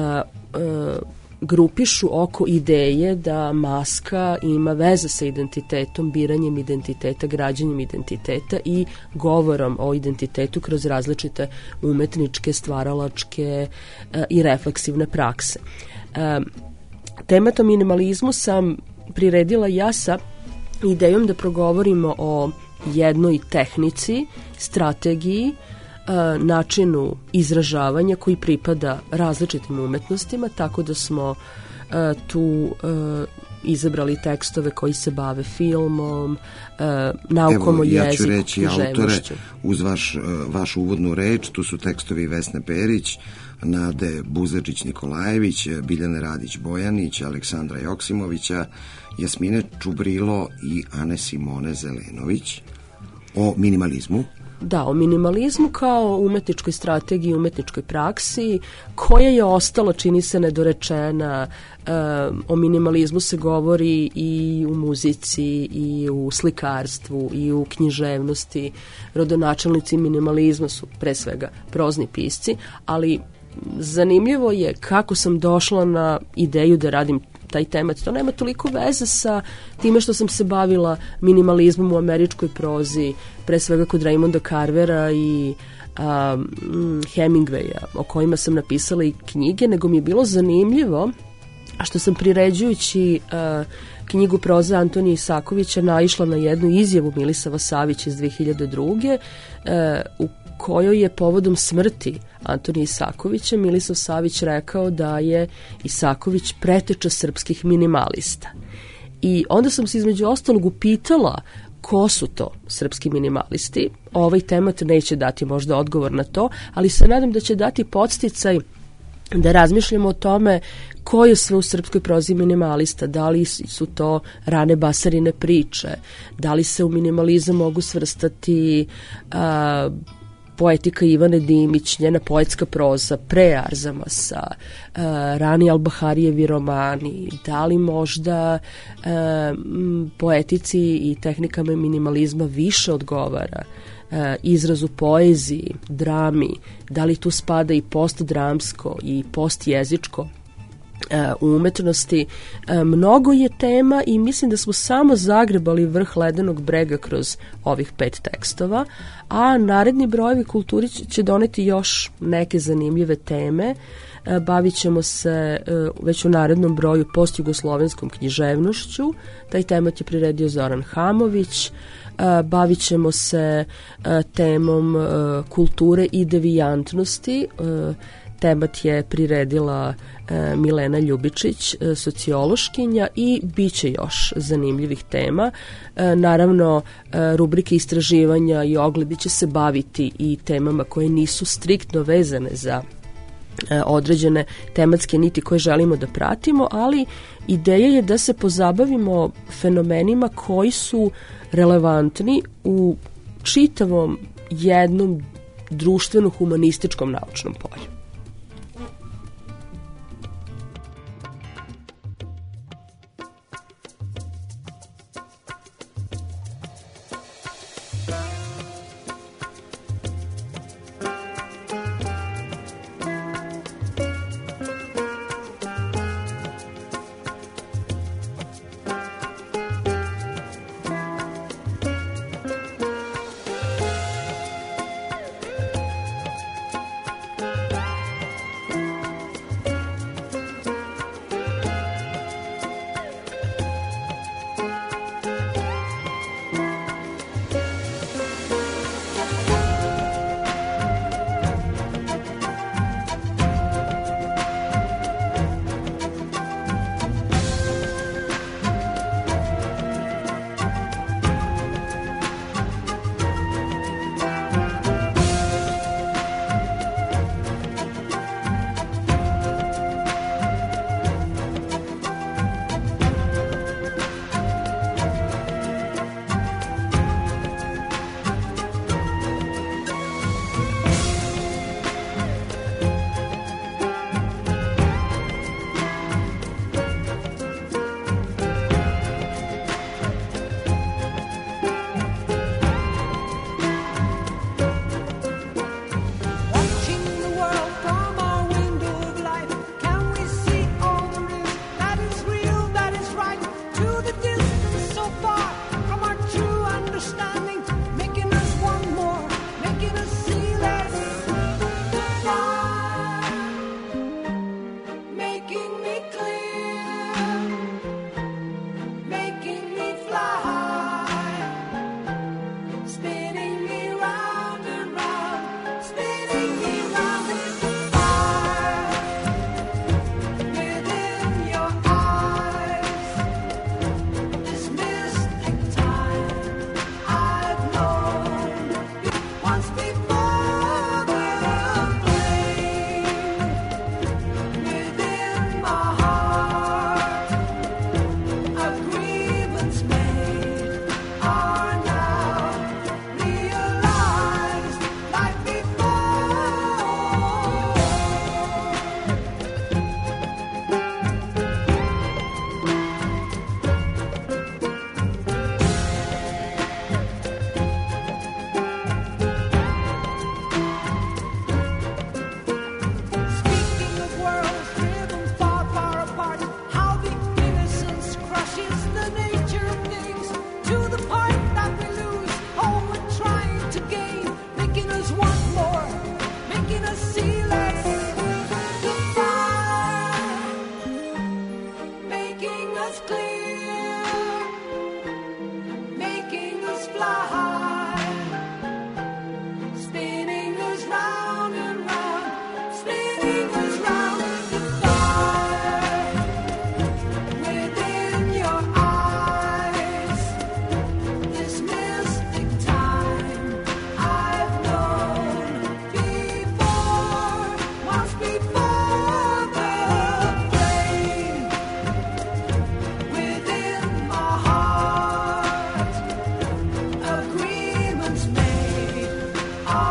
grupišu oko ideje da maska ima veze sa identitetom, biranjem identiteta, građanjem identiteta i govorom o identitetu kroz različite umetničke, stvaralačke i refleksivne prakse. Temat o minimalizmu sam priredila ja sa idejom da progovorimo o jednoj tehnici, strategiji, načinu izražavanja koji pripada različitim umetnostima, tako da smo tu izabrali tekstove koji se bave filmom, naukom o jeziku, ja ću reći autore uz vašu uvodnu reč. Tu su tekstovi Vesne Perić, Nade Buzačić-Nikolajević, Biljane Radić-Bojanić, Aleksandra Joksimovića, Jasmine Čubrilo i Ane Simone Zelenović o minimalizmu. Da, o minimalizmu kao umetničkoj strategiji, umetničkoj praksi, koja je ostala, čini se, nedorečena. O minimalizmu se govori i u muzici, i u slikarstvu, i u književnosti. Rodonačelnici minimalizma su pre svega prozni pisci, ali zanimljivo je kako sam došla na ideju da radim taj temat. To nema toliko veze sa time što sam se bavila minimalizmom u američkoj prozi, pre svega kod Raymonda Carvera i Hemingwaya, o kojima sam napisala i knjige, nego mi je bilo zanimljivo što sam priređujući knjigu proze Antonija Isakovića naišla na jednu izjavu Milisava Savića iz 2002. U kojoj je povodom smrti Antonija Isakovića Milisav Savić rekao da je Isaković preteča srpskih minimalista. I onda sam se između ostalog upitala ko su to srpski minimalisti. Ovaj temat neće dati možda odgovor na to, ali se nadam da će dati podsticaj da razmišljamo o tome ko je sve u srpskoj prozi minimalista, da li su to rane Basarine priče, da li se u minimalizam mogu svrstati poetika Ivane Dimić, njena poetska proza, pre Arzamasa, rani Albaharijevi romani, da li možda poetici i tehnikama minimalizma više odgovara izrazu poeziji, drami, da li tu spada i postdramsko i postjezičko u umetnosti. Mnogo je tema i mislim da smo samo zagrebali vrh ledenog brega kroz ovih 5 tekstova, a naredni brojevi kulturi će doneti još neke zanimljive teme. Bavit ćemo se već u narednom broju postjugoslovenskom književnošću, taj temat je priredio Zoran Hamović. Bavit ćemo se temom kulture i devijantnosti, temat je priredila Milena Ljubičić, sociološkinja, i bit će još zanimljivih tema. Naravno, rubrike istraživanja i ogledi će se baviti i temama koje nisu striktno vezane za određene tematske niti koje želimo da pratimo, ali ideja je da se pozabavimo fenomenima koji su relevantni u čitavom jednom društveno-humanističkom naučnom polju.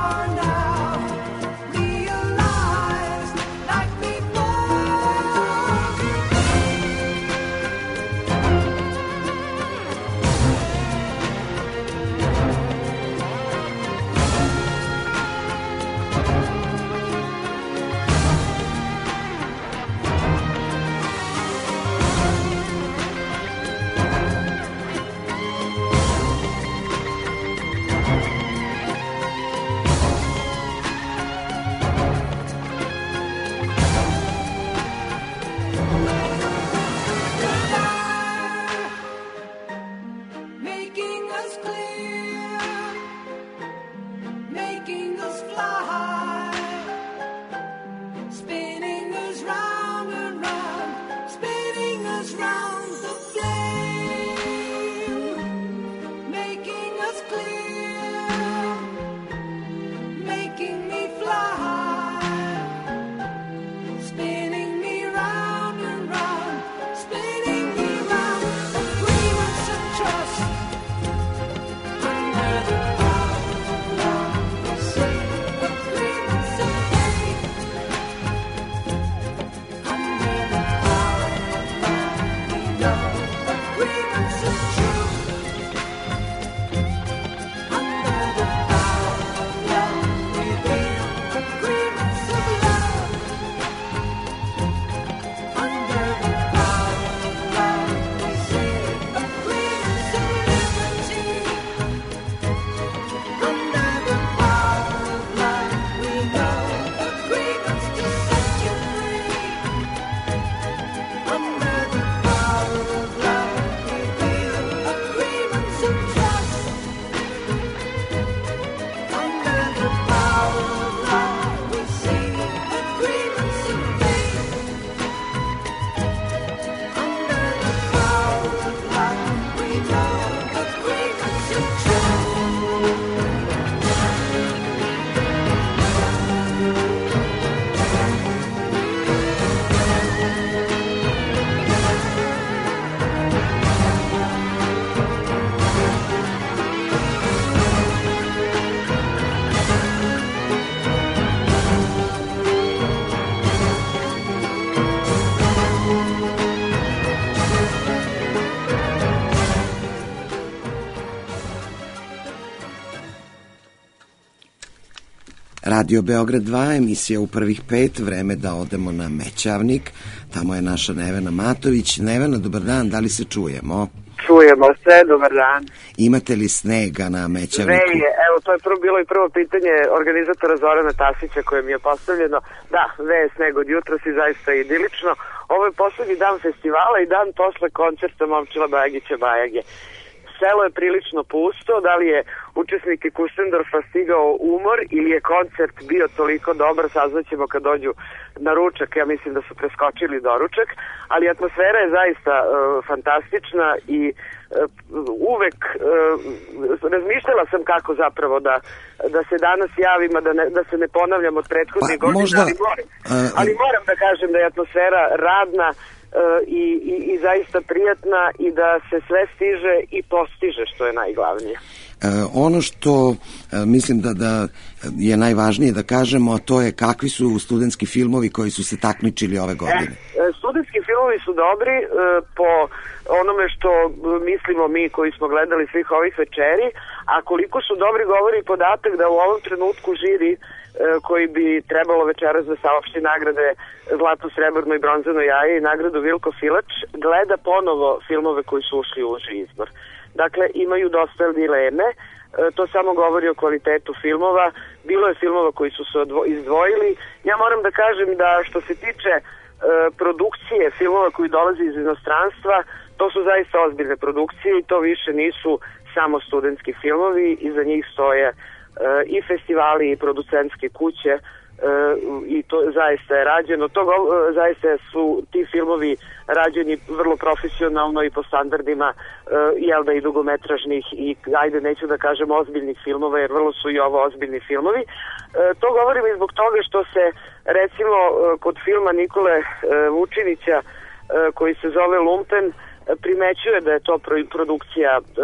Radio Beograd 2, emisija u prvih 5, vreme da odemo na Mećavnik. Tamo je naša Nevena Matović. Nevena, dobar dan, da li se čujemo? Čujemo se, dobar dan. Imate li snega na Mećavniku? Veje, evo to je bilo i prvo pitanje organizatora Zorana Tasića koje mi je postavljeno. Da, veje sneg od jutra si zaista idilično. Ovo je poslednji dan festivala i dan posle koncerta Momčila Bajagića Bajage. Selo je prilično pusto, da li je učesnike Kustendorfa stigao umor ili je koncert bio toliko dobar, saznaćemo kad dođu na ručak, ja mislim da su preskočili doručak, ali atmosfera je zaista fantastična i uvek razmišljala sam kako zapravo da se danas javim, da se ne ponavljam od prethodnih godina, ali moram da kažem da je atmosfera radna, i zaista prijatna i da se sve stiže i postiže, što je najglavnije. Ono što mislim da je najvažnije da kažemo, a to je kakvi su studentski filmovi koji su se takmičili ove godine. Studentski filmovi su dobri po onome što mislimo mi koji smo gledali svih ovih večeri, a koliko su dobri govori podatak da u ovom trenutku žiri koji bi trebalo večeras da saopšti nagrade Zlato, srebrno i bronzano jaje i nagradu Vilko Filač, gleda ponovo filmove koji su ušli u uži izbor. Dakle, imaju dosta dileme, to samo govori o kvalitetu filmova. Bilo je filmova koji su se izdvojili. Ja moram da kažem da što se tiče produkcije filmova koji dolaze iz inostranstva, to su zaista ozbiljne produkcije i to više nisu samo studentski filmovi, iza njih stoje i festivali i producentske kuće i to zaista je rađeno. Zaista su ti filmovi rađeni vrlo profesionalno i po standardima da i dugometražnih i ajde neću da kažem ozbiljnih filmova, jer vrlo su i ovo ozbiljni filmovi. To govorim i zbog toga što se recimo kod filma Nikole Vučinića koji se zove Lumpen primećuje da je to produkcija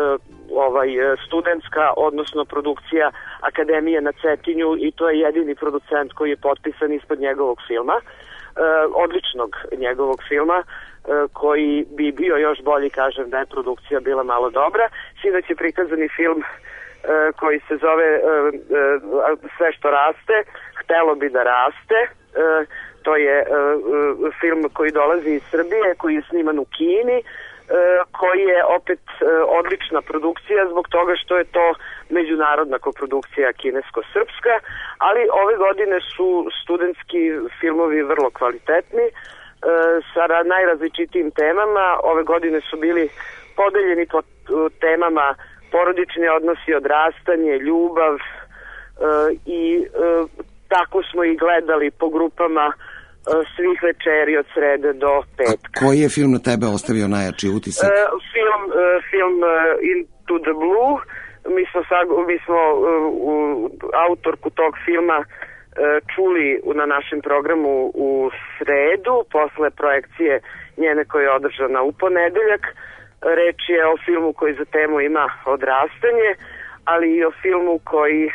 studentska, odnosno produkcija Akademije na Cetinju, i to je jedini producent koji je potpisan ispod njegovog filma, odličnog njegovog filma, koji bi bio još bolji, kažem da je produkcija bila malo dobra. Sinoć je prikazani film koji se zove Sve što raste, htelo bi da raste. To je film koji dolazi iz Srbije, koji je sniman u Kini, koji je opet odlična produkcija zbog toga što je to međunarodna koprodukcija kinesko-srpska, ali ove godine su studentski filmovi vrlo kvalitetni, sa najrazličitijim temama. Ove godine su bili podeljeni po temama porodični odnosi, odrastanje, ljubav, i tako smo i gledali po grupama svih večeri od srede do petka. A koji je film na tebe ostavio najjači utisak? Film Into the Blue. Mi smo autorku tog filma čuli na našem programu u sredu, posle projekcije njene koja je održana u ponedeljak. Reč je o filmu koji za temu ima odrastanje, ali i o filmu koji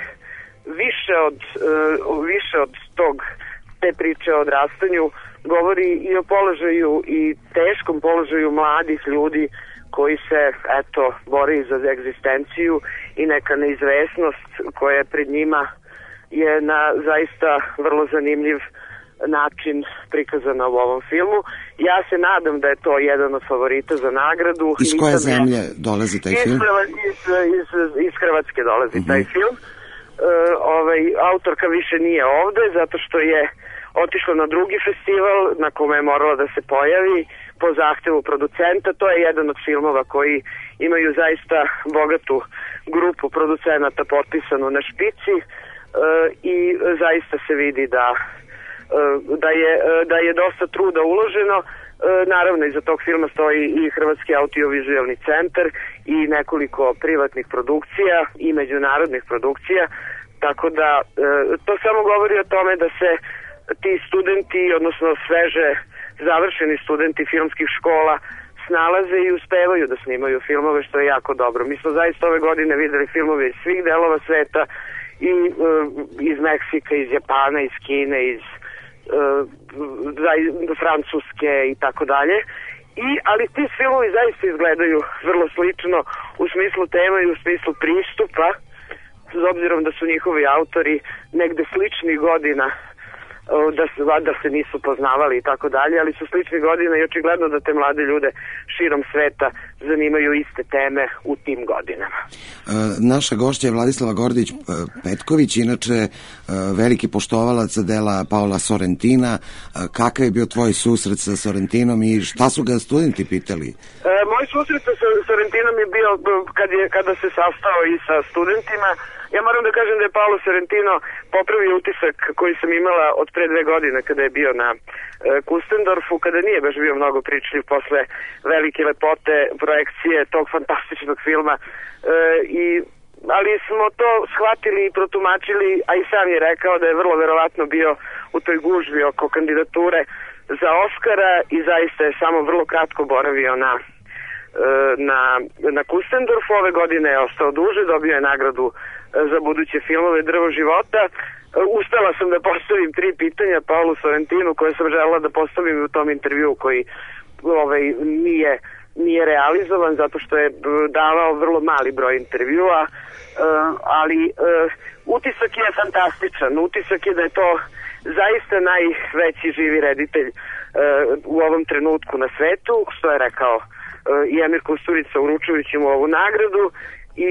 više od te priče o odrastanju govori i o položaju i teškom položaju mladih ljudi koji se, bori za egzistenciju, i neka neizvesnost koja je pred njima je na zaista vrlo zanimljiv način prikazana u ovom filmu. Ja se nadam da je to jedan od favorita za nagradu. Iz koje zemlje dolazi taj film? Iz Hrvatske dolazi taj film. Autorka više nije ovde zato što je otišla na drugi festival na kome je morala da se pojavi po zahtevu producenta. To je jedan od filmova koji imaju zaista bogatu grupu producenata potpisanu na špici, i zaista se vidi da je dosta truda uloženo. Naravno, iza tog filma stoji i Hrvatski audiovizualni centar i nekoliko privatnih produkcija i međunarodnih produkcija, tako da to samo govori o tome da se ti studenti, odnosno sveže završeni studenti filmskih škola, snalaze i uspevaju da snimaju filmove, što je jako dobro. Mi smo zaista ove godine videli filmove iz svih delova sveta, i iz Meksika, iz Japana, iz Kine, iz Francuske i tako dalje. Ali ti filmovi zaista izgledaju vrlo slično u smislu tema i u smislu pristupa, s obzirom da su njihovi autori negde sličnih godina, da se nisu poznavali i tako dalje, ali su sličnih godina i očigledno da te mlade ljude širom sveta zanimaju iste teme u tim godinama. Naša gošća je Vladislava Gordić-Petković, inače veliki poštovalac dela Paola Sorrentina. Kakav je bio tvoj susret sa Sorrentinom i šta su ga studenti pitali? Moj susret sa Sorrentinom je bio kada se sastao i sa studentima. Ja moram da kažem da je Paolo Sorrentino popravio utisak koji sam imala od pre 2 godine kada je bio na Kustendorfu, kada nije baš bio mnogo pričljiv posle velike lepote projekcije tog fantastičnog filma, ali smo to shvatili i protumačili, a i sam je rekao da je vrlo verovatno bio u toj gužvi oko kandidature za Oskara i zaista je samo vrlo kratko boravio na Kustendorfu. Ove godine je ostao duže, dobio je nagradu za buduće filmove Drvo života. Uspela sam da postavim 3 pitanja Paolu Sorrentinu koje sam želela da postavim u tom intervju koji nije realizovan zato što je davao vrlo mali broj intervjua, ali utisak je fantastičan. Utisak je da je to zaista najveći živi reditelj u ovom trenutku na svetu, što je rekao i Emir Kusturica uručujući mu ovu nagradu, i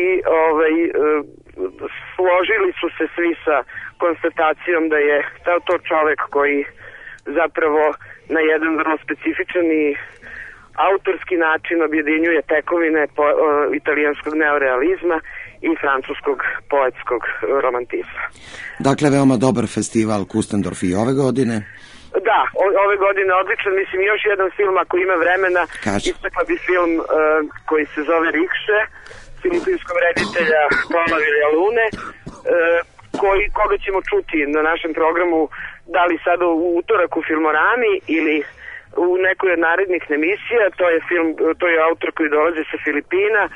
složili su se svi sa konstatacijom da je to čovek koji zapravo na jedan vrlo specifičan i autorski način objedinjuje tekovine italijanskog neorealizma i francuskog poetskog romantizma. Dakle, veoma dobar festival Kustendorf i ove godine. Da, ove godine odličan. Mislim, još jedan film ako ima vremena. Istakla bi film koji se zove Rikše, filipinskog reditelja Paola Villalune, koga ćemo čuti na našem programu, da li sada u utorak u Filmorami ili u nekoj od narednih emisija. To je autor koji dolazi sa Filipina,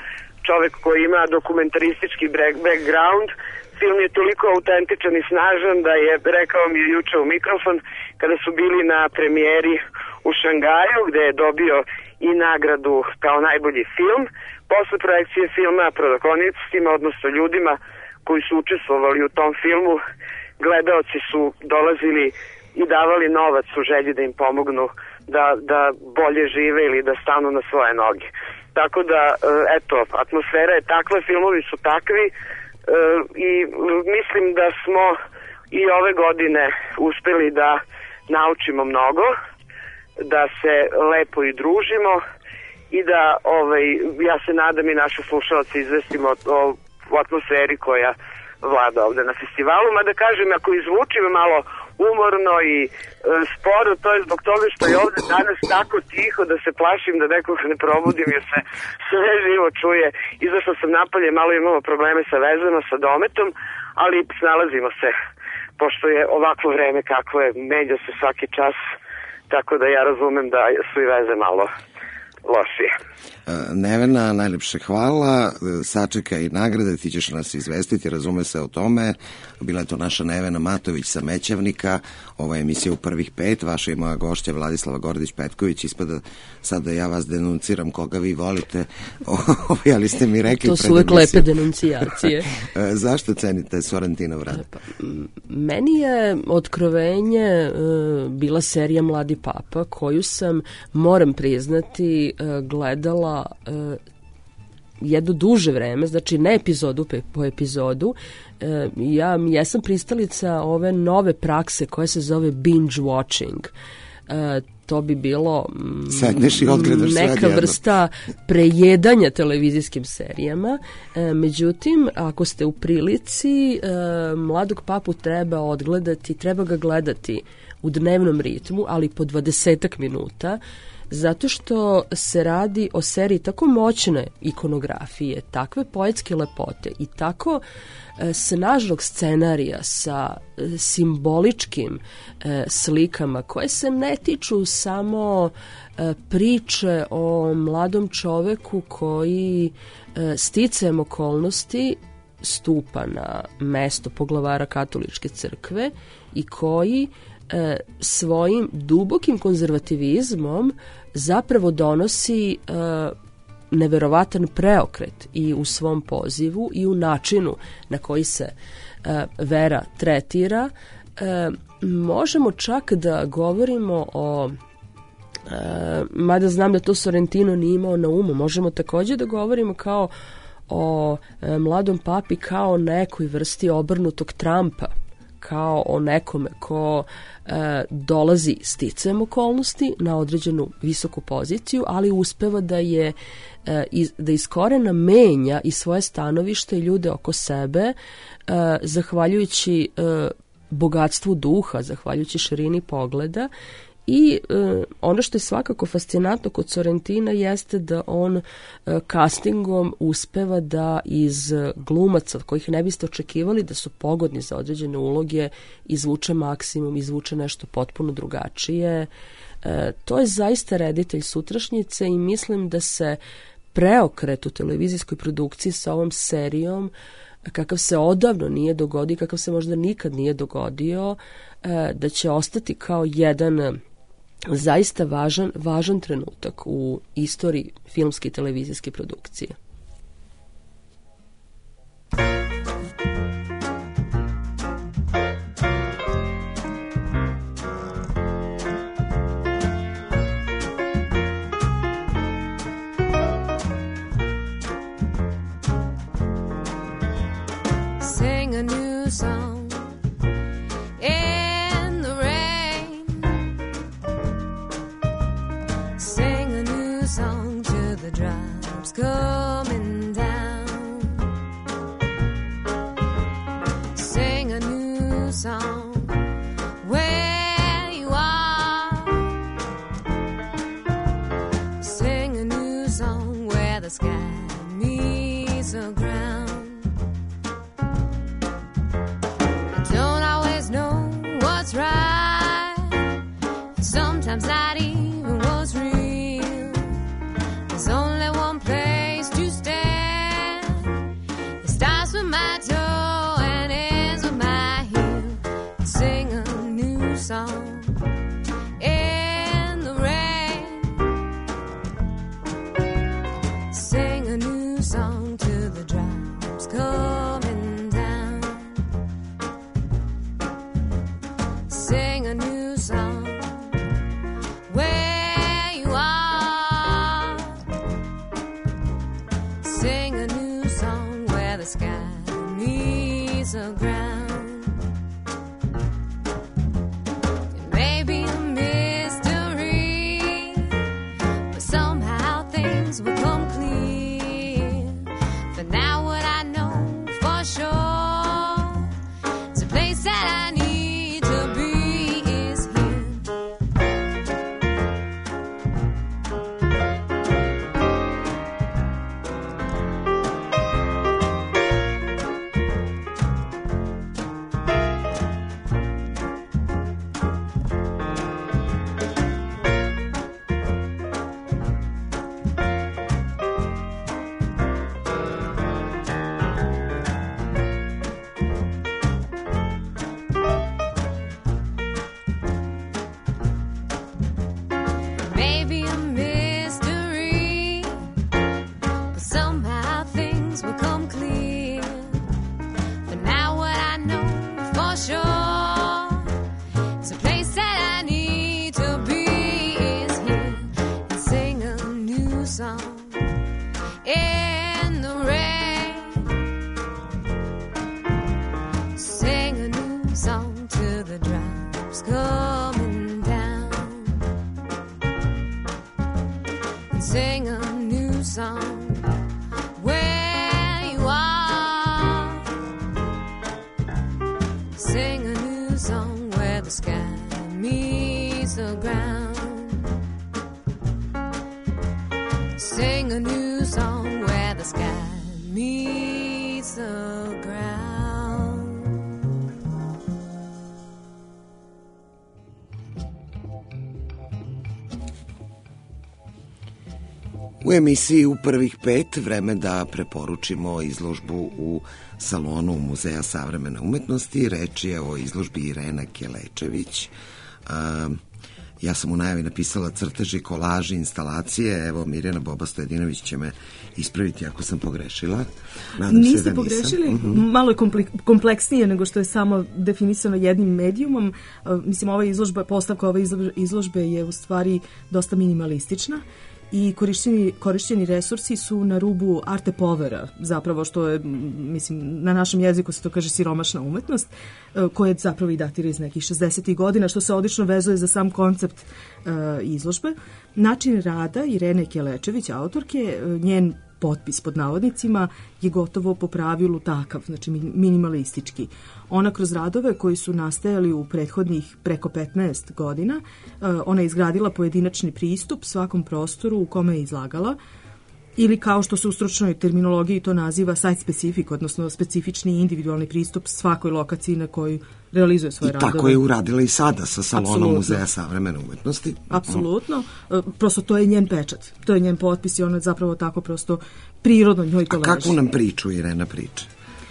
čovek koji ima dokumentaristički background. Film je toliko autentičan i snažan da je, rekao mi je juče u mikrofon, kada su bili na premijeri u Šangaju, gde je dobio i nagradu kao najbolji film. Posle projekcije filma protagonistima, odnosno ljudima koji su učestvovali u tom filmu, gledaoci su dolazili i davali novac u želji da im pomognu da bolje žive ili da stanu na svoje noge. Tako da, eto, atmosfera je takva, filmovi su takvi i mislim da smo i ove godine uspeli da naučimo mnogo, da se lepo i družimo i da, ja se nadam i naše slušalce izvestimo o atmosferi koja vlada ovde na festivalu, mada kažem, ako izvučim malo umorno i sporo, to je zbog toga što je ovde danas tako tiho da se plašim da nekog ne probudim jer se sve živo čuje. Izašla sam napolje, malo imamo probleme sa vezama, sa dometom, ali snalazimo se, pošto je ovakvo vreme kakvo je, menja se svaki čas, tako da ja razumem da su i veze malo lošije. Nevena, najlepše hvala, sačekaj i nagrade, ti ćeš nas izvestiti, razume se o tome. Bila je to naša Nevena Matović sa Mećavnika, ova emisija u prvih 5, vaša i moja gošća Vladislava Gordić-Petković, ispada sad da ja vas denunciram koga vi volite, ali ste mi rekli... To su uvek lepe denuncijacije. Zašto cenite Sorrentinov rad? Meni je otkrovenje bila serija Mladi papa, koju sam, moram priznati, gledala jedno duže vreme, znači ne epizodu po epizodu. Ja jesam pristalica ove nove prakse koja se zove binge watching. To bi bilo neka vrsta prejedanja televizijskim serijama. Međutim, ako ste u prilici, Mladog papu treba ga gledati u dnevnom ritmu, ali po 20 minuta, zato što se radi o seriji tako moćne ikonografije, takve poetske lepote i tako snažnog scenarija sa simboličkim slikama koje se ne tiču samo priče o mladom čoveku koji sticajem okolnosti stupa na mesto poglavara katoličke crkve i koji svojim dubokim konzervativizmom zapravo donosi neverovatan preokret i u svom pozivu i u načinu na koji se vera tretira. Možemo čak da govorimo o, mada znam da to Sorrentino nije imao na umu, možemo također da govorimo kao o Mladom papi kao nekoj vrsti obrnutog Trumpa, kao o nekome ko dolazi sticajem okolnosti na određenu visoku poziciju, ali uspeva da iz korena menja i svoje stanovište i ljude oko sebe, zahvaljujući bogatstvu duha, zahvaljujući širini pogleda. I ono što je svakako fascinantno kod Sorrentina jeste da on castingom uspeva da iz glumaca kojih ne biste očekivali da su pogodni za određene uloge izvuče maksimum, izvuče nešto potpuno drugačije. To je zaista reditelj sutrašnjice i mislim da se preokret u televizijskoj produkciji sa ovom serijom, kakav se odavno nije dogodio, kakav se možda nikad nije dogodio, da će ostati kao jedan zaista važan trenutak u istoriji filmske i televizijske produkcije. Sing a new song in the rain. Sing a new song to the drops coming down. Sing a new song where you are. Sing a new song where the sky meets the ground. Right, sometimes not even what's real. There's only one place to stand. song in the rain. Sing a new song to the drops coming down. Sing a new song where you are. Sing a new song where the sky meets the ground. It may be a mystery, but somehow things will come clear. For now what I know for sure, it's a place that I need to be is here. Maybe a mystery, but somehow things will come clear. But now what I know for sure, it's a place that I need to be is here. And sing a new song in the rain. Sing a new song to the drops coming down. Sing a new song where you are. Sing a new song where the sky meets the ground. Sing a new song where the sky meets the ground. U emisiji U prvih 5 vreme da preporučimo izložbu u salonu Muzeja savremene umetnosti. Reč je o izložbi Irena Kelečević. Ja sam u najavi napisala crteži, kolaži, instalacije. Evo, Mirjana Boba Stojedinović će me ispraviti ako sam pogrešila. Nadam se Niste da pogrešili, nisam. malo je kompleksnije nego što je samo definisano jednim medijumom. Mislim, ova izložba, postavka ove izložbe je u stvari dosta minimalistična i korišćeni resursi su na rubu arte povera, zapravo što je, mislim, na našem jeziku se to kaže siromašna umetnost, koja zapravo i datira iz nekih 60. godina, što se odlično vezuje za sam koncept izložbe. Način rada Irene Kelečević, autorke, njen potpis pod navodnicima je gotovo po pravilu takav, znači minimalistički. Ona kroz radove koji su nastajali u prethodnih preko 15 godina, ona je izgradila pojedinačni pristup svakom prostoru u kome je izlagala, ili kao što se u stručnoj terminologiji to naziva site specific, odnosno specifični individualni pristup svakoj lokaciji na kojoj realizuje svoje radove. I tako je uradila i sada sa salonom Apsolutno. Muzeja savremene umetnosti. Apsolutno. Prosto to je njen pečat. To je njen potpis i ona je zapravo tako prosto prirodno njoj to leži. A kakvu nam priču Irena priča?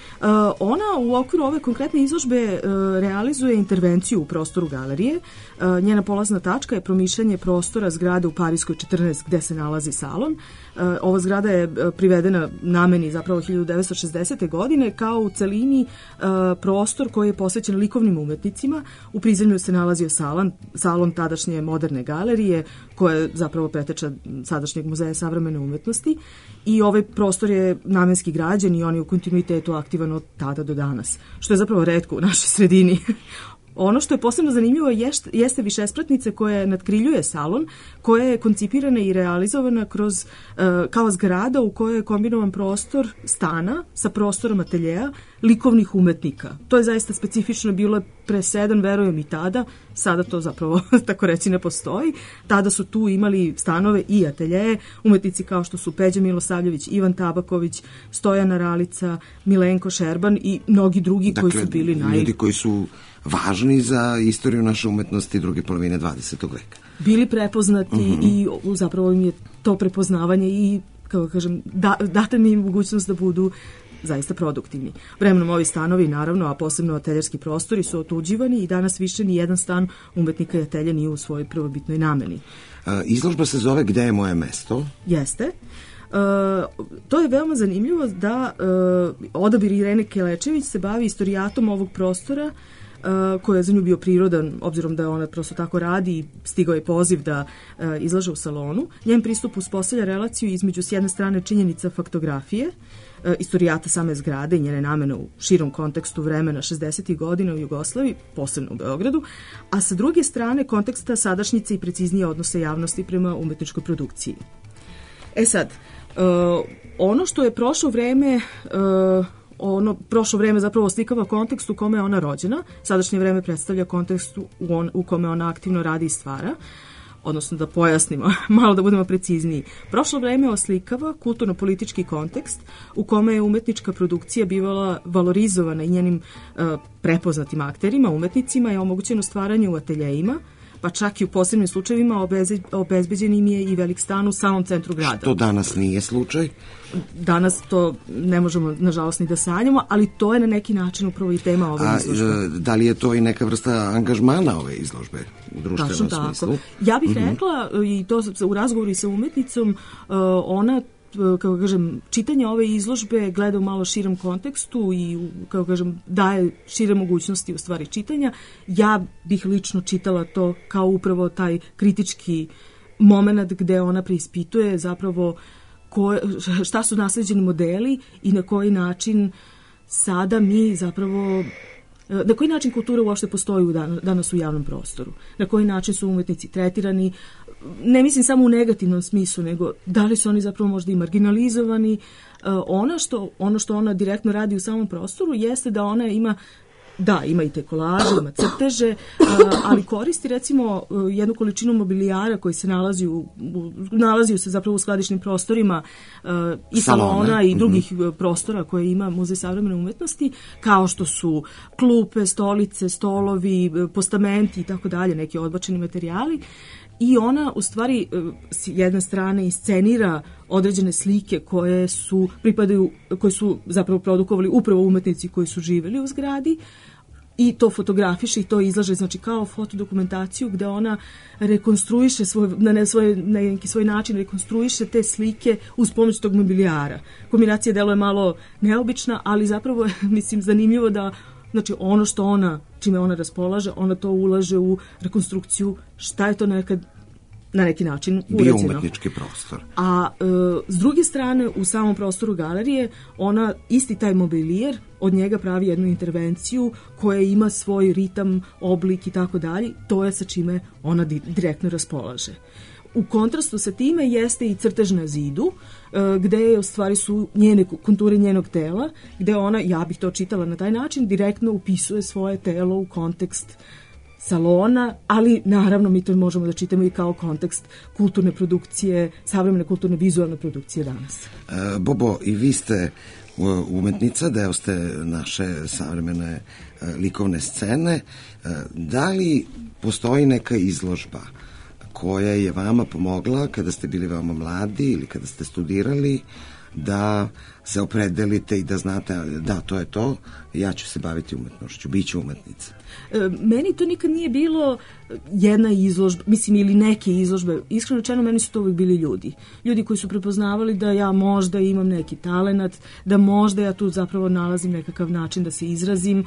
Ona u okviru ove konkretne izložbe realizuje intervenciju u prostoru galerije. Njena polazna tačka je promišljanje prostora zgrade u Parijskoj 14 gde se nalazi salon. Ova zgrada je privedena nameni zapravo 1960. godine kao u celini prostor koji je posvećen likovnim umetnicima. U prizemlju se nalazio salon tadašnje moderne galerije koja je zapravo preteča sadašnjeg Muzeja savremene umetnosti i ovaj prostor je namenski građen i on je u kontinuitetu aktivan od tada do danas, što je zapravo retko u našoj sredini. Ono što je posebno zanimljivo jeste višespratnica koja nadkriljuje salon, koja je koncipirana i realizovana kroz kao zgrada u kojoj je kombinovan prostor stana sa prostorom ateljeja likovnih umetnika. To je zaista specifično bilo presedan, verujem i tada, sada to zapravo tako reći ne postoji. Tada su tu imali stanove i ateljeje, umetnici kao što su Peđa Milosavljević, Ivan Tabaković, Stojana Ralica, Milenko Šerban i mnogi drugi koji su bili ljudi koji su važni za istoriju naše umetnosti druge polovine 20. veka. Bili prepoznati i zapravo im je to prepoznavanje i, kako kažem, data mi je mogućnost da budu zaista produktivni. Vremenom ovi stanovi, naravno, a posebno ateljerski prostori su otuđivani i danas više ni jedan stan umetnika i atelja nije u svojoj prvobitnoj nameni. Izložba se zove Gde je moje mesto? Jeste. To je veoma zanimljivo da odabir Irene Kelečević se bavi istorijatom ovog prostora koji je za nju bio prirodan, obzirom da ona prosto tako radi i stigao je poziv da izlaže u salonu. Njen pristup uspostavlja relaciju između s jedne strane činjenica faktografije, istorijata same zgrade i njene namene u širom kontekstu vremena 60. godina u Jugoslaviji, posebno u Beogradu, a sa druge strane konteksta sadašnjice i preciznije odnose javnosti prema umetničkoj produkciji. Sad, ono što je prošlo vreme zapravo oslikava kontekst u kome je ona rođena, sadašnje vreme predstavlja kontekst u kome ona aktivno radi i stvara, odnosno da pojasnimo, malo da budemo precizniji. Prošlo vreme oslikava kulturno-politički kontekst u kome je umetnička produkcija bivala valorizovana i njenim prepoznatim akterima, umetnicima je omogućeno stvaranje u ateljejima, pa čak i u posebnim slučajevima obezbeđen im je i velik stan u samom centru grada. Što danas nije slučaj? Danas to ne možemo, nažalost, ni da sanjamo, ali to je na neki način upravo i tema ove izložbe. Da li je to i neka vrsta angažmana ove izložbe u društvenom smislu? Ja bih rekla, i to u razgovoru sa umetnicom, ona, kako kažem, čitanje ove izložbe gleda u malo širem kontekstu i, kako kažem, daje šire mogućnosti u stvari čitanja. Ja bih lično čitala to kao upravo taj kritički moment gde ona preispituje zapravo šta su nasleđeni modeli i na koji način sada mi zapravo, na koji način kultura uopšte postoji danas u javnom prostoru, na koji način su umetnici tretirani, ne mislim samo u negativnom smislu, nego da li su oni zapravo možda i marginalizovani. Ono što ona direktno radi u samom prostoru jeste da ona ima i te kolaže, ima crteže, ali koristi recimo jednu količinu mobilijara koji se nalazi se zapravo u skladišnim prostorima i salona i drugih prostora koje ima Muzej savremene umetnosti, kao što su klupe, stolice, stolovi, postamenti i tako dalje, neki odbačeni materijali. I ona u stvari s jedne strane iscenira određene slike koje su zapravo produkovali upravo umetnici koji su živeli u zgradi, i to fotografiše i to izlaže, znači kao fotodokumentaciju gde ona rekonstruiše na neki svoj način rekonstruiše te slike uz pomoć tog mobilijara. Kombinacija deluje malo neobična, ali zapravo je, mislim, zanimljivo da, znači, ono što ona, čime ona raspolaže, ona to ulaže u rekonstrukciju šta je to nekad na neki način urađeno. Bio umetnički prostor. A s druge strane, u samom prostoru galerije, ona isti taj mobilijer, od njega pravi jednu intervenciju koja ima svoj ritam, oblik i tako dalje. To je sa čime ona direktno raspolaže. U kontrastu sa time jeste i crtež na zidu, gde je u stvari su njene konture njenog tela, gde ona, ja bih to čitala na taj način, direktno upisuje svoje telo u kontekst salona, ali naravno mi to možemo da čitamo i kao kontekst kulturne produkcije, savremene kulturne vizualne produkcije danas. Bobo, i vi ste umetnica, deo ste naše savremene likovne scene. Da li postoji neka izložba koja je vama pomogla kada ste bili veoma mladi ili kada ste studirali da se opredelite i da znate da, to je to, ja ću se baviti umetnošću, bit ću umetnica? Meni to nikad nije bilo jedna izložba, mislim, ili neke izložbe. Iskreno rečeno, meni su to uvijek bili ljudi. Ljudi koji su prepoznavali da ja možda imam neki talenat, da možda ja tu zapravo nalazim nekakav način da se izrazim.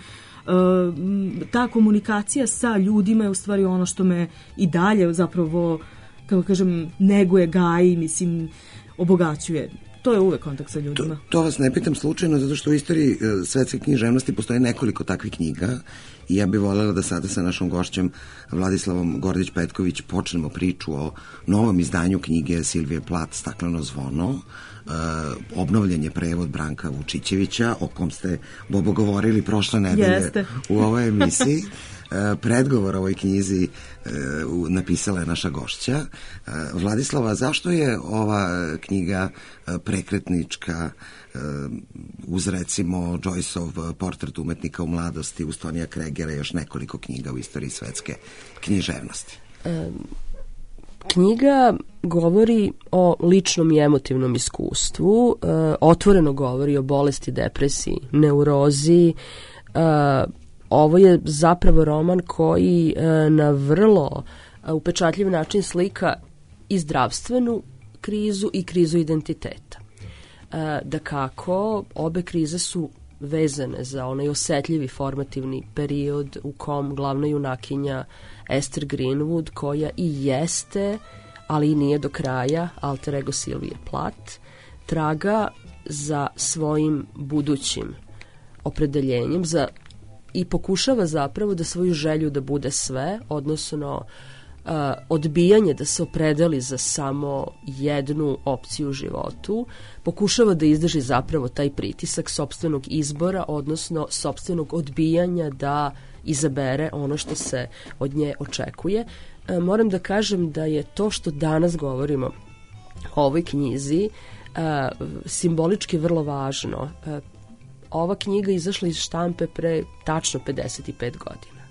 Ta komunikacija sa ljudima je u stvari ono što me i dalje zapravo, kako kažem, neguje, gaji, mislim, obogaćuje. To je uvek kontakt sa ljudima. To vas ne pitam slučajno, zato što u istoriji svetske književnosti postoje nekoliko takvih knjiga i ja bih voljela da sada sa našom gošćem Vladislavom Gordić-Petković počnemo priču o novom izdanju knjige Silvije Plat Stakleno zvono. Obnovljen je prevod Branka Vučićevića, o kom ste, Bobo, govorili prošle nedelje u ovoj emisiji. Predgovor ovoj knjizi napisala je naša gošća. Vladislava, zašto je ova knjiga prekretnička uz recimo Joyceov Portret umetnika u mladosti, uz Tonija Kregera i još nekoliko knjiga u istoriji svetske književnosti? Knjiga govori o ličnom i emotivnom iskustvu, otvoreno govori o bolesti, depresiji, neurozi. Ovo je zapravo roman koji na vrlo upečatljiv način slika i zdravstvenu krizu i krizu identiteta. Da kako, obe krize su vezane za onaj osetljivi formativni period u kom glavna junakinja Esther Greenwood, koja i jeste, ali i nije do kraja, alter ego Silvije Plath, traga za svojim budućim opredeljenjem i pokušava zapravo da svoju želju da bude sve, odnosno odbijanje da se opredeli za samo jednu opciju u životu, pokušava da izdrži zapravo taj pritisak sopstvenog izbora, odnosno sopstvenog odbijanja da izabere ono što se od nje očekuje. Moram da kažem da je to što danas govorimo o ovoj knjizi simbolički vrlo važno. Ova knjiga izašla iz štampe pre tačno 55 godina.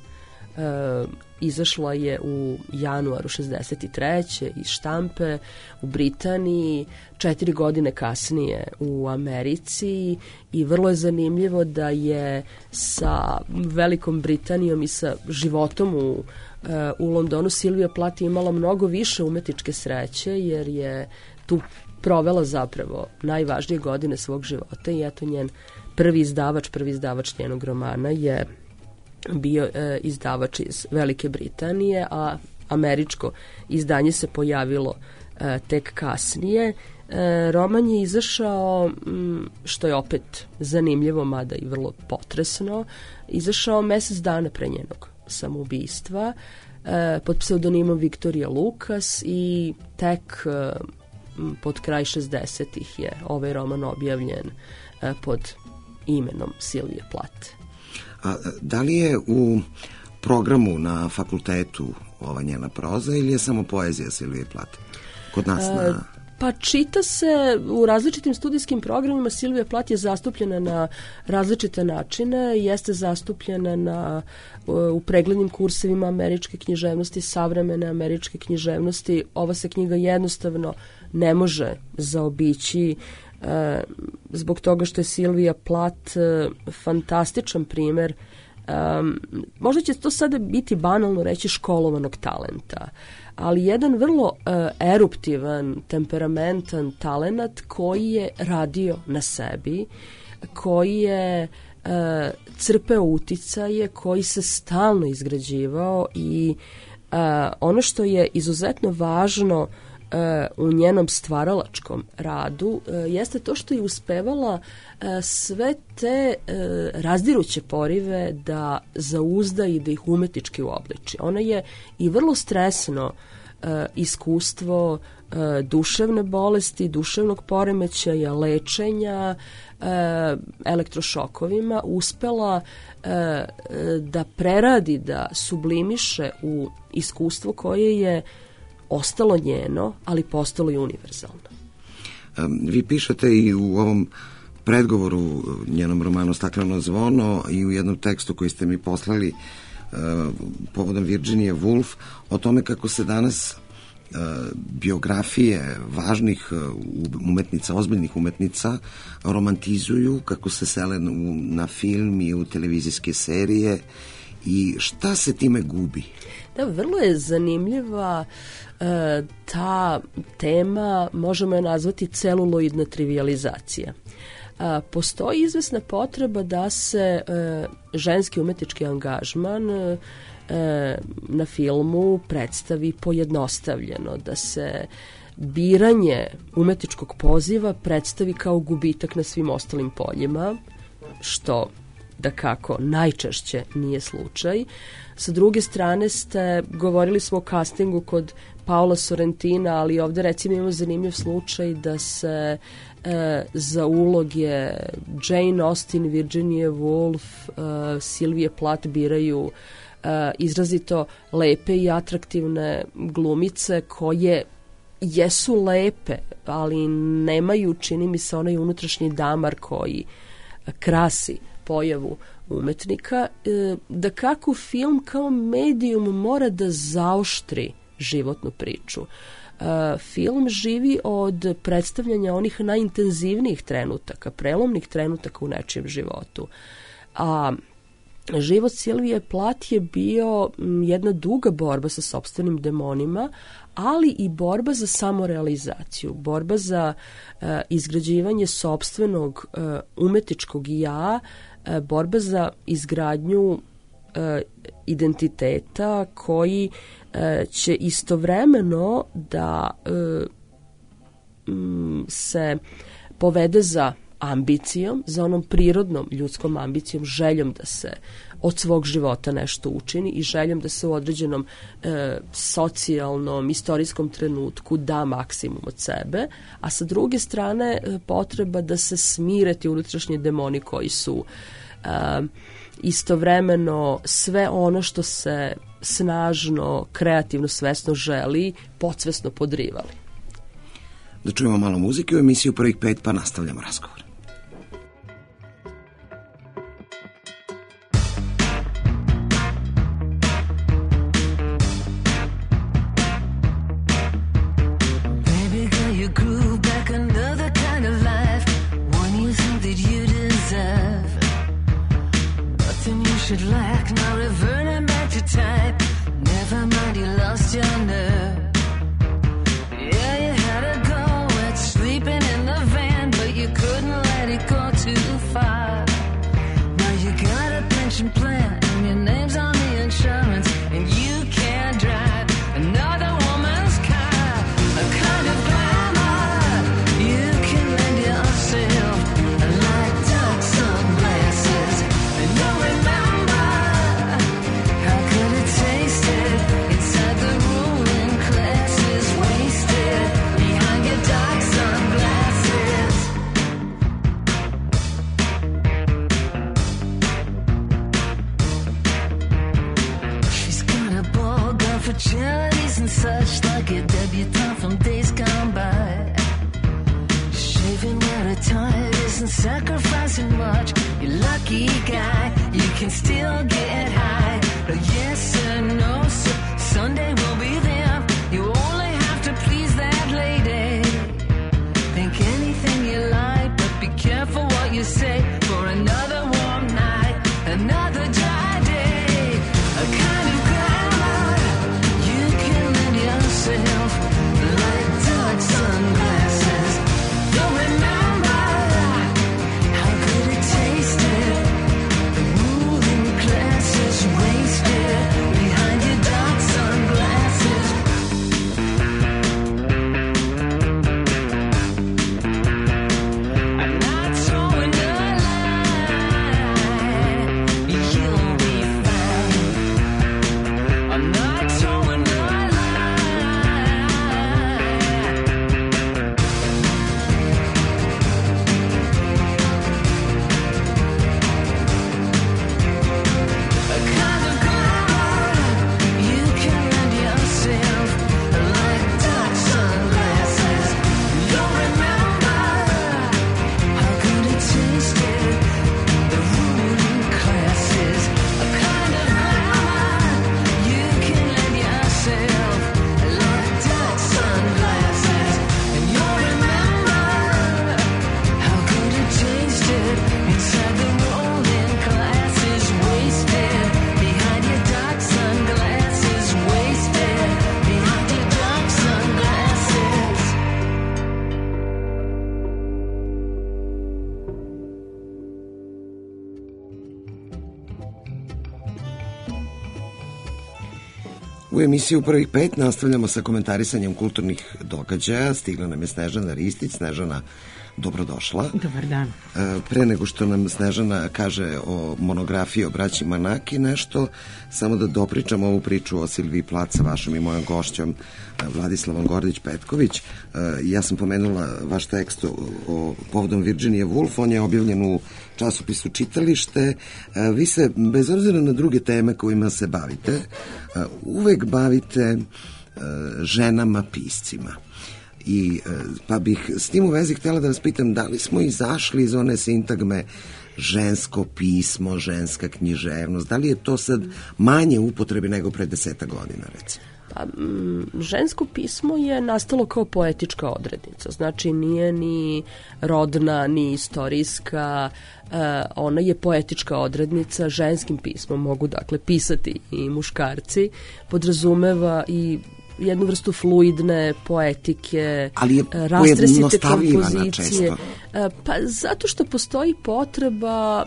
Izašla je u januaru 63. iz štampe u Britaniji, 4 godine kasnije u Americi, i vrlo je zanimljivo da je sa Velikom Britanijom i sa životom u Londonu Silvija Plath imala mnogo više umetničke sreće, jer je tu provela zapravo najvažnije godine svog života, i eto njen prvi izdavač njenog romana je bio izdavač iz Velike Britanije, a američko izdanje se pojavilo tek kasnije. Roman je izašao, što je opet zanimljivo, mada i vrlo potresno, izašao mesec dana pre njenog samoubistva pod pseudonimom Victoria Lucas, i tek pod kraj 60-ih je ovaj roman objavljen pod imenom Silvije Plath. A da li je u programu na fakultetu ova njena proza ili je samo poezija Silvije Plath? Kod nas Pa čita se u različitim studijskim programima. Silvija Plath je zastupljena na različite načine. Jeste zastupljena u preglednim kursevima američke književnosti, savremene američke književnosti. Ova se knjiga jednostavno ne može zaobići zbog toga što je Silvija Plath fantastičan primer, možda će to sada biti banalno reći, školovanog talenta, ali jedan vrlo eruptivan, temperamentan talenat koji je radio na sebi, koji je crpeo uticaje, koji se stalno izgrađivao, i ono što je izuzetno važno u njenom stvaralačkom radu jeste to što je uspevala sve te razdiruće porive da zauzda i da ih umetnički uobliči. Ona je i vrlo stresno iskustvo duševne bolesti, duševnog poremećaja, lečenja elektrošokovima uspela da preradi, da sublimiše u iskustvo koje je ostalo njeno, ali postalo i univerzalno. Vi pišete i u ovom predgovoru njenom romanu Stakleno zvono i u jednom tekstu koji ste mi poslali povodom Virginia Woolf o tome kako se danas biografije važnih umetnica, ozbiljnih umetnica romantizuju, kako se sele na film i u televizijske serije, i šta se time gubi? Da, vrlo je zanimljiva ta tema, možemo je nazvati celuloidna trivializacija. Postoji izvesna potreba da se ženski umetnički angažman na filmu predstavi pojednostavljeno, da se biranje umetničkog poziva predstavi kao gubitak na svim ostalim poljima, što da kako najčešće nije slučaj. Sa druge strane govorili smo o castingu kod Paola Sorrentina, ali ovde recimo imamo zanimljiv slučaj da se za uloge Jane Austen, Virginia Woolf, Silvije Plath biraju izrazito lepe i atraktivne glumice koje jesu lepe, ali nemaju, čini mi se, onaj unutrašnji damar koji krasi pojavu umetnika. Da kako film kao medijum mora da zaoštri životnu priču. Film živi od predstavljanja onih najintenzivnijih trenutaka, prelomnih trenutaka u nečijem životu. A život Silvije Plath je bio jedna duga borba sa sopstvenim demonima, ali i borba za samorealizaciju, borba za izgrađivanje sopstvenog umetničkog ja, borba za izgradnju identiteta koji će istovremeno da se povede za ambicijom, za onom prirodnom ljudskom ambicijom, željom da se od svog života nešto učini i željom da se u određenom socijalnom, istorijskom trenutku da maksimum od sebe, a sa druge strane potreba da se smire ti unutrašnji demoni koji su istovremeno sve ono što se snažno, kreativno, svesno želi, podsvesno podrivali. Da čujemo malo muzike u emisiju Prvih 5, pa nastavljamo razgovor. Should lack, now reverting back to type. Never mind, you lost your nerve. Yeah, you had a go at sleeping in the van, but you couldn't let it go too far. Now you got a pension plan, and your name's on the insurance, and you can't drive another woman's car. A kind of glamour you can lend yourself, like dark sunglasses, and no remember. Charities and such, like a debutante from days gone by. Shaving out of time isn't sacrificing much. You're lucky guy, you can still get high. Yes sir, no sir, Sunday will be there. You only have to please that lady. Think anything you like, but be careful what you say. For another warm night, another dry day, a kind of like dark sunglasses. Don't remember how good it tasted. The ruling glasses wasted behind your dark sunglasses. I'm not throwing a lie. You'll be fine. I'm not throwing a U emisiju Prvih 5 nastavljamo sa komentarisanjem kulturnih događaja. Stigla nam je Snežana Ristić. Snežana, dobrodošla. Dobar dan. Pre nego što nam Snežana kaže o monografiji o braći Manaki nešto, samo da dopričam ovu priču o Silviji Plath sa vašom i mojom gošćom Vladislavom Gordić-Petković. Ja sam pomenula vaš tekst o povodom Virginia Woolf, on je objavljen u časopisu Čitalište. Vi se, bez obzira na druge teme kojima se bavite, uvek bavite ženama piscima. Pa bih s tim u vezi htjela da vas pitam, da li smo izašli iz one sintagme žensko pismo, ženska književnost, da li je to sad manje upotrebi nego pre 10 godina, recimo? Pa, žensko pismo je nastalo kao poetička odrednica, znači nije ni rodna, ni istorijska, ona je poetička odrednica. Ženskim pismom mogu dakle pisati i muškarci, podrazumeva i jednu vrstu fluidne poetike, rastresite kompozicije. Pa zato što postoji potreba,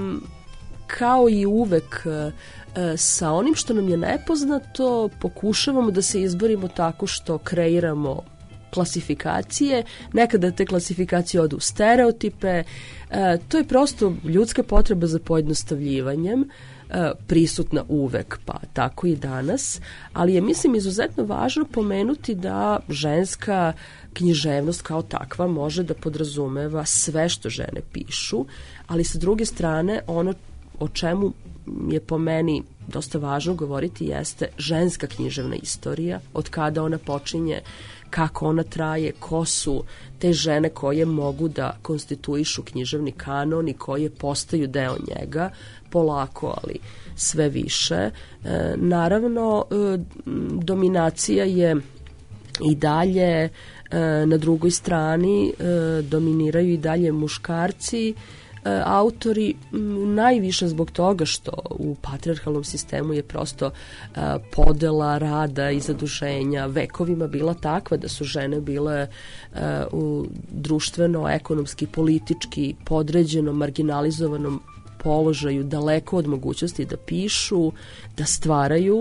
kao i uvek, sa onim što nam je nepoznato, pokušavamo da se izborimo tako što kreiramo klasifikacije, nekada te klasifikacije odu u stereotipe, to je prosto ljudska potreba za pojednostavljivanjem, prisutna uvek, pa tako i danas, ali je, mislim, izuzetno važno pomenuti da ženska književnost kao takva može da podrazumeva sve što žene pišu, ali sa druge strane ono o čemu je po meni dosta važno govoriti jeste ženska književna istorija, od kada ona počinje, kako ona traje, ko su te žene koje mogu da konstituišu književni kanon i koje postaju deo njega, polako, ali sve više. Naravno, dominacija je i dalje na drugoj strani, dominiraju i dalje muškarci, autori, najviše zbog toga što u patrijarhalnom sistemu je prosto podela rada i zaduženja vekovima bila takva da su žene bile u društveno, ekonomski, politički podređenom, marginalizovanom položaju, daleko od mogućnosti da pišu, da stvaraju,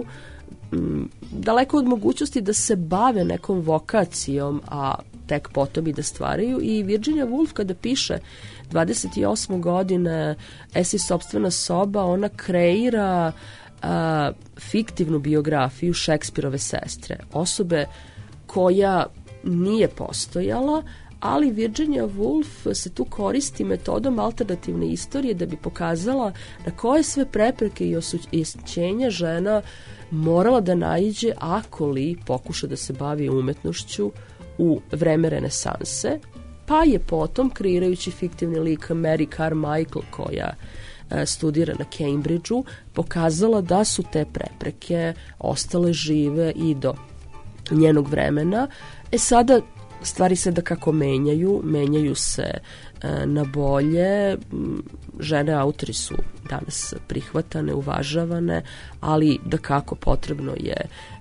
daleko od mogućnosti da se bave nekom vokacijom, a tek potom i da stvaraju. I Virginia Woolf kada piše 28. godine esej Sopstvena soba, ona kreira fiktivnu biografiju Šekspirove sestre, osobe koja nije postojala, ali Virginia Woolf se tu koristi metodom alternativne istorije da bi pokazala na koje sve prepreke i osuđenja žena morala da naiđe ako li pokuša da se bavi umetnošću u vreme renesanse, pa je potom, kreirajući fiktivni lik Mary Carmichael, koja studira na Cambridgeu, pokazala da su te prepreke ostale žive i do njenog vremena. Sada stvari se da kako menjaju se na bolje, žene autori su danas prihvatane, uvažavane, ali da kako potrebno je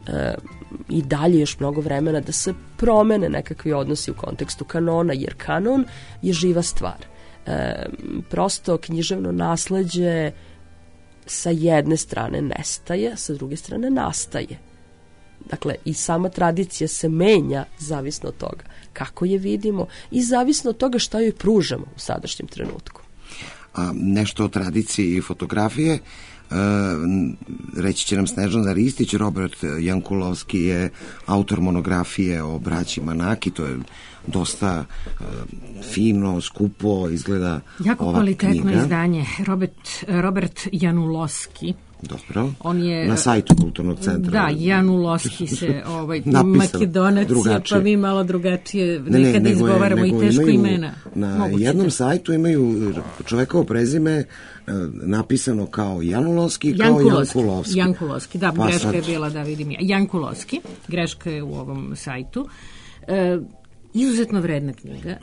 i dalje još mnogo vremena da se promene nekakvi odnosi u kontekstu kanona, jer kanon je živa stvar. Prosto književno nasleđe sa jedne strane nestaje, sa druge strane nastaje. Dakle, i sama tradicija se menja zavisno od toga kako je vidimo i zavisno od toga šta joj pružamo u sadašnjem trenutku. Nešto o tradiciji i fotografije reći će nam Snežana Ristić. Robert Jankulovski je autor monografije o braći Manaki, to je dosta fino, skupo izgleda jako ova kvalitetno knjiga. Izdanje. Robert Janulovski. Dobro. On je na sajtu Kulturnog centra. Da, Janulovski se Makedonac, pa mi malo drugačije nekada izgovaramo i teško imena. Na jednom sajtu imaju čovekovo prezime napisano kao Janulovski, kao Jankulovski. Jankulovski, da, pa greška je bila, da vidim ja. Jankulovski, greška je u ovom sajtu. Izuzetno vredna knjiga.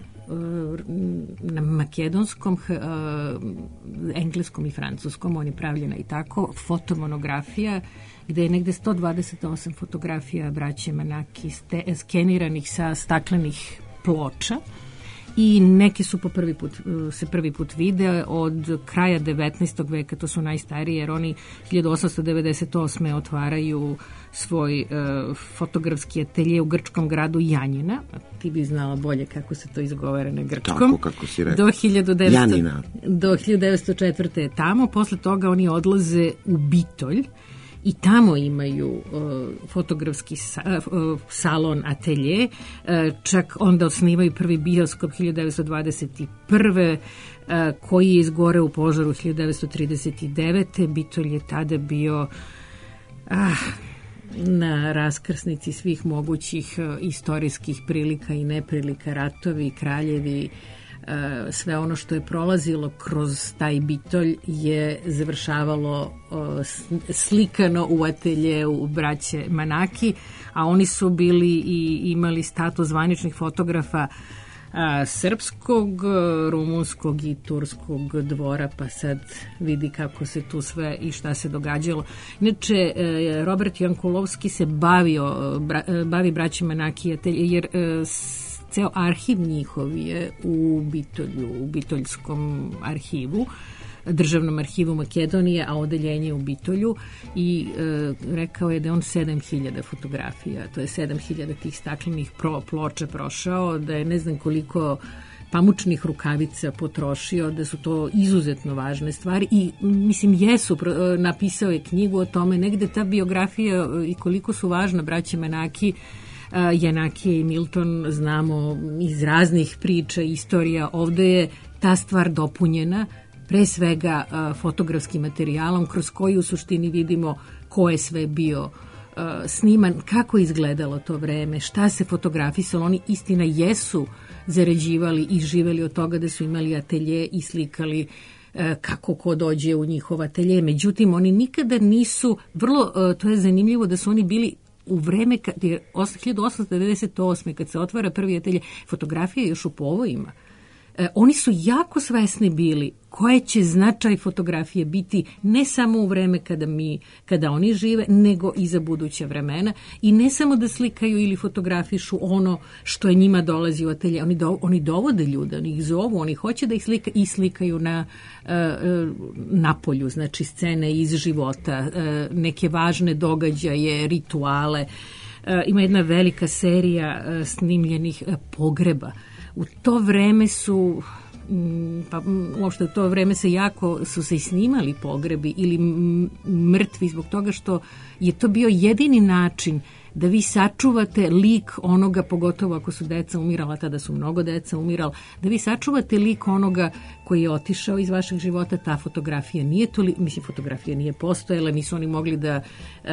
Na makedonskom, engleskom i francuskom, on je pravljena i tako, fotomonografija, gde je negde 128 fotografija braće Manaki skeniranih sa staklenih ploča i neke su prvi put vide od kraja 19. veka, to su najstarije, jer oni 1898. otvaraju svoj fotografski atelje u grčkom gradu Janina. Ti bi znala bolje kako se to izgovara na grčkom. Tako kako si rekao. Janina. Do 1904. je tamo. Posle toga oni odlaze u Bitolj i tamo imaju fotografski salon, atelje, čak onda osnivaju prvi bioskop 1921. Koji je izgoreo u požaru 1939. Bitolj je tada bio na raskrsnici svih mogućih istorijskih prilika i neprilika, ratovi, kraljevi, sve ono što je prolazilo kroz taj bitolj je završavalo slikano u ateljeu braće Manaki, a oni su bili i imali status zvaničnih fotografa srpskog, rumunskog i turskog dvora, pa sad vidi kako se tu sve i šta se događalo. Inače, Robert Jankulovski se bavi braćima Manaki, jer ceo arhiv njihov je u Bitolju, u Bitoljskom arhivu, Državnom arhivu Makedonije, a odeljenje je u Bitolju, i rekao je da je on 7000 fotografija, to je 7000 tih staklenih ploča prošao, da je ne znam koliko pamučnih rukavica potrošio, da su to izuzetno važne stvari i mislim napisao je knjigu o tome, negde ta biografija i koliko su važna braća Manaki, Janakije i Milton znamo iz raznih priča, istorija. Ovde je ta stvar dopunjena pre svega fotografskim materijalom kroz koji u suštini vidimo ko je sve bio sniman, kako je izgledalo to vreme, šta se fotografisalo. Oni istina jesu zarađivali i živeli od toga da su imali atelje i slikali kako ko dođe u njihov atelje. Međutim, oni nikada nisu, to je zanimljivo da su oni bili u vreme 1898. kad se otvara prvi atelje, fotografija još u povojima. Oni su jako svesni bili koje će značaj fotografije biti ne samo u vreme kada oni žive, nego i za buduća vremena, i ne samo da slikaju ili fotografišu ono što je njima dolazi u atelje, oni dovode ljude, oni ih zovu, oni hoće da ih slikaju na napolju, znači scene iz života, neke važne događaje, rituale. Ima jedna velika serija snimljenih pogreba. U to vreme uopšte u to vreme su se i snimali pogrebi ili mrtvi, zbog toga što je to bio jedini način da vi sačuvate lik onoga, pogotovo ako su deca umirala, tada su mnogo deca umirala, da vi sačuvate lik onoga koji je otišao iz vašeg života. Ta fotografija fotografija nije postojala, nisu oni mogli da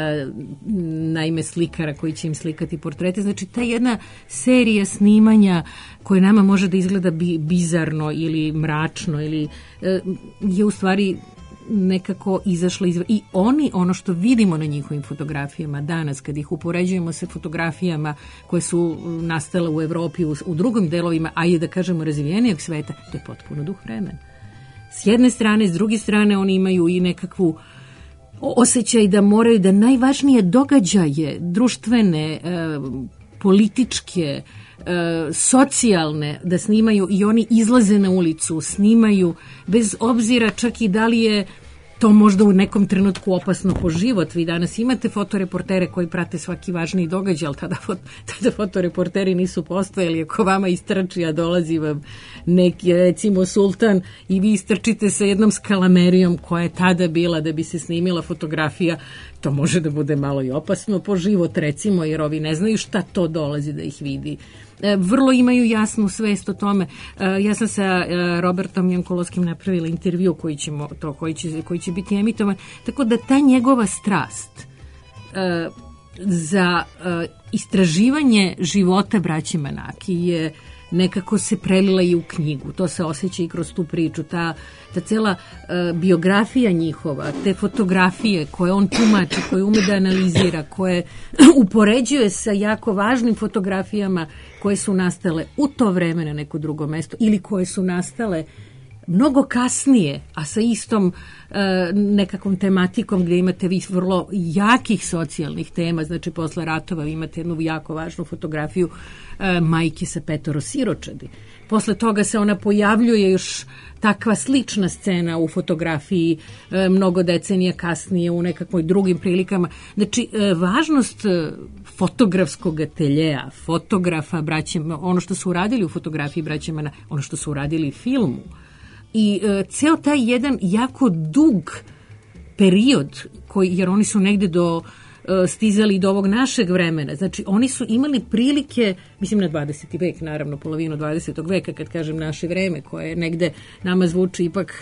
naime slikara koji će im slikati portrete. Znači, ta jedna serija snimanja koja nama može da izgleda bizarno ili mračno ili je u stvari nekako izašla i oni, ono što vidimo na njihovim fotografijama danas, kad ih upoređujemo sa fotografijama koje su nastale u Evropi, u drugim delovima, a i da kažemo razvijenijeg sveta, to je potpuno duh vremena. S jedne strane, s druge strane, oni imaju i nekakvu osjećaj da moraju da najvažnije događaje, društvene, političke, socijalne, da snimaju, i oni izlaze na ulicu, snimaju, bez obzira čak i da li je to možda u nekom trenutku opasno po život. Vi danas imate fotoreportere koji prate svaki važniji događaj, ali tada fotoreporteri nisu postojali. Ako vama istrči, a dolazi vam neki, recimo, sultan, i vi istrčite sa jednom skalamerijom koja je tada bila da bi se snimila fotografija, to može da bude malo i opasno po život, recimo, jer ovi ne znaju šta to dolazi da ih vidi. Vrlo imaju jasnu svest o tome. Ja sam sa Robertom Jankulovskim napravila intervju koji će biti emitovan, tako da ta njegova strast za istraživanje života braće Manaki je nekako se prelila i u knjigu. To se osjeća i kroz tu priču. Ta cela biografija njihova, te fotografije koje on tumači, koje ume da analizira, koje upoređuje sa jako važnim fotografijama koje su nastale u to vreme na neko drugo mesto ili koje su nastale mnogo kasnije, a sa istom nekakvom tematikom gdje imate vi vrlo jakih socijalnih tema. Znači, posle ratova vi imate jednu jako važnu fotografiju majke sa 5 siročadi. Posle toga se ona pojavljuje još takva slična scena u fotografiji mnogo decenija kasnije u nekakvoj drugim prilikama. Znači, važnost fotografskog ateljeja, fotografa, ono što su uradili u fotografiji braće Manaki, ono što su uradili u filmu, i ceo taj jedan jako dug period, jer oni su negde stizali do ovog našeg vremena. Znači, oni su imali prilike, mislim na 20. vek, naravno, polovinu 20. veka, kad kažem naše vreme, koje negde nama zvuči ipak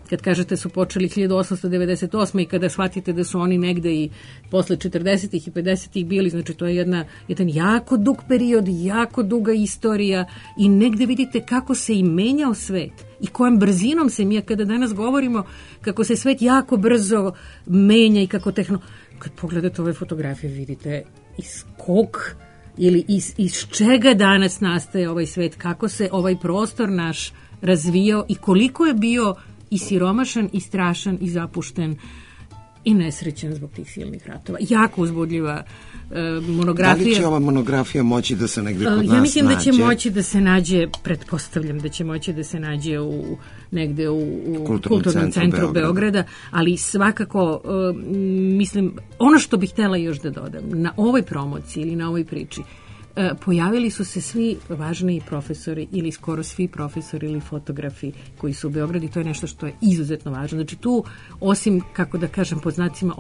kad kažete su počeli 1898. i kada shvatite da su oni negde i posle 40. i 50. bili, znači to je jedan jako dug period, jako duga istorija i negde vidite kako se i menjao svet i kojom brzinom se mi, kada danas govorimo kako se svet jako brzo menja i kako kad pogledate ove fotografije vidite iz kog ili iz čega danas nastaje ovaj svet, kako se ovaj prostor naš razvijao i koliko je bio i siromašan i strašan i zapušten i nesrećan zbog tih silnih ratova. Jako uzbudljiva monografija. Da li će ova monografija moći da se negde kod nas nađe? Ja mislim da će moći da se nađe, pretpostavljam da će moći da se nađe negde u Kulturnom centru Beograda, ali svakako mislim, ono što bih htjela još da dodam, na ovoj promociji ili na ovoj priči, pojavili su se svi važniji profesori ili skoro svi profesori ili fotografi koji su u Beogradu i to je nešto što je izuzetno važno. Znači tu, osim, kako da kažem, pod znacima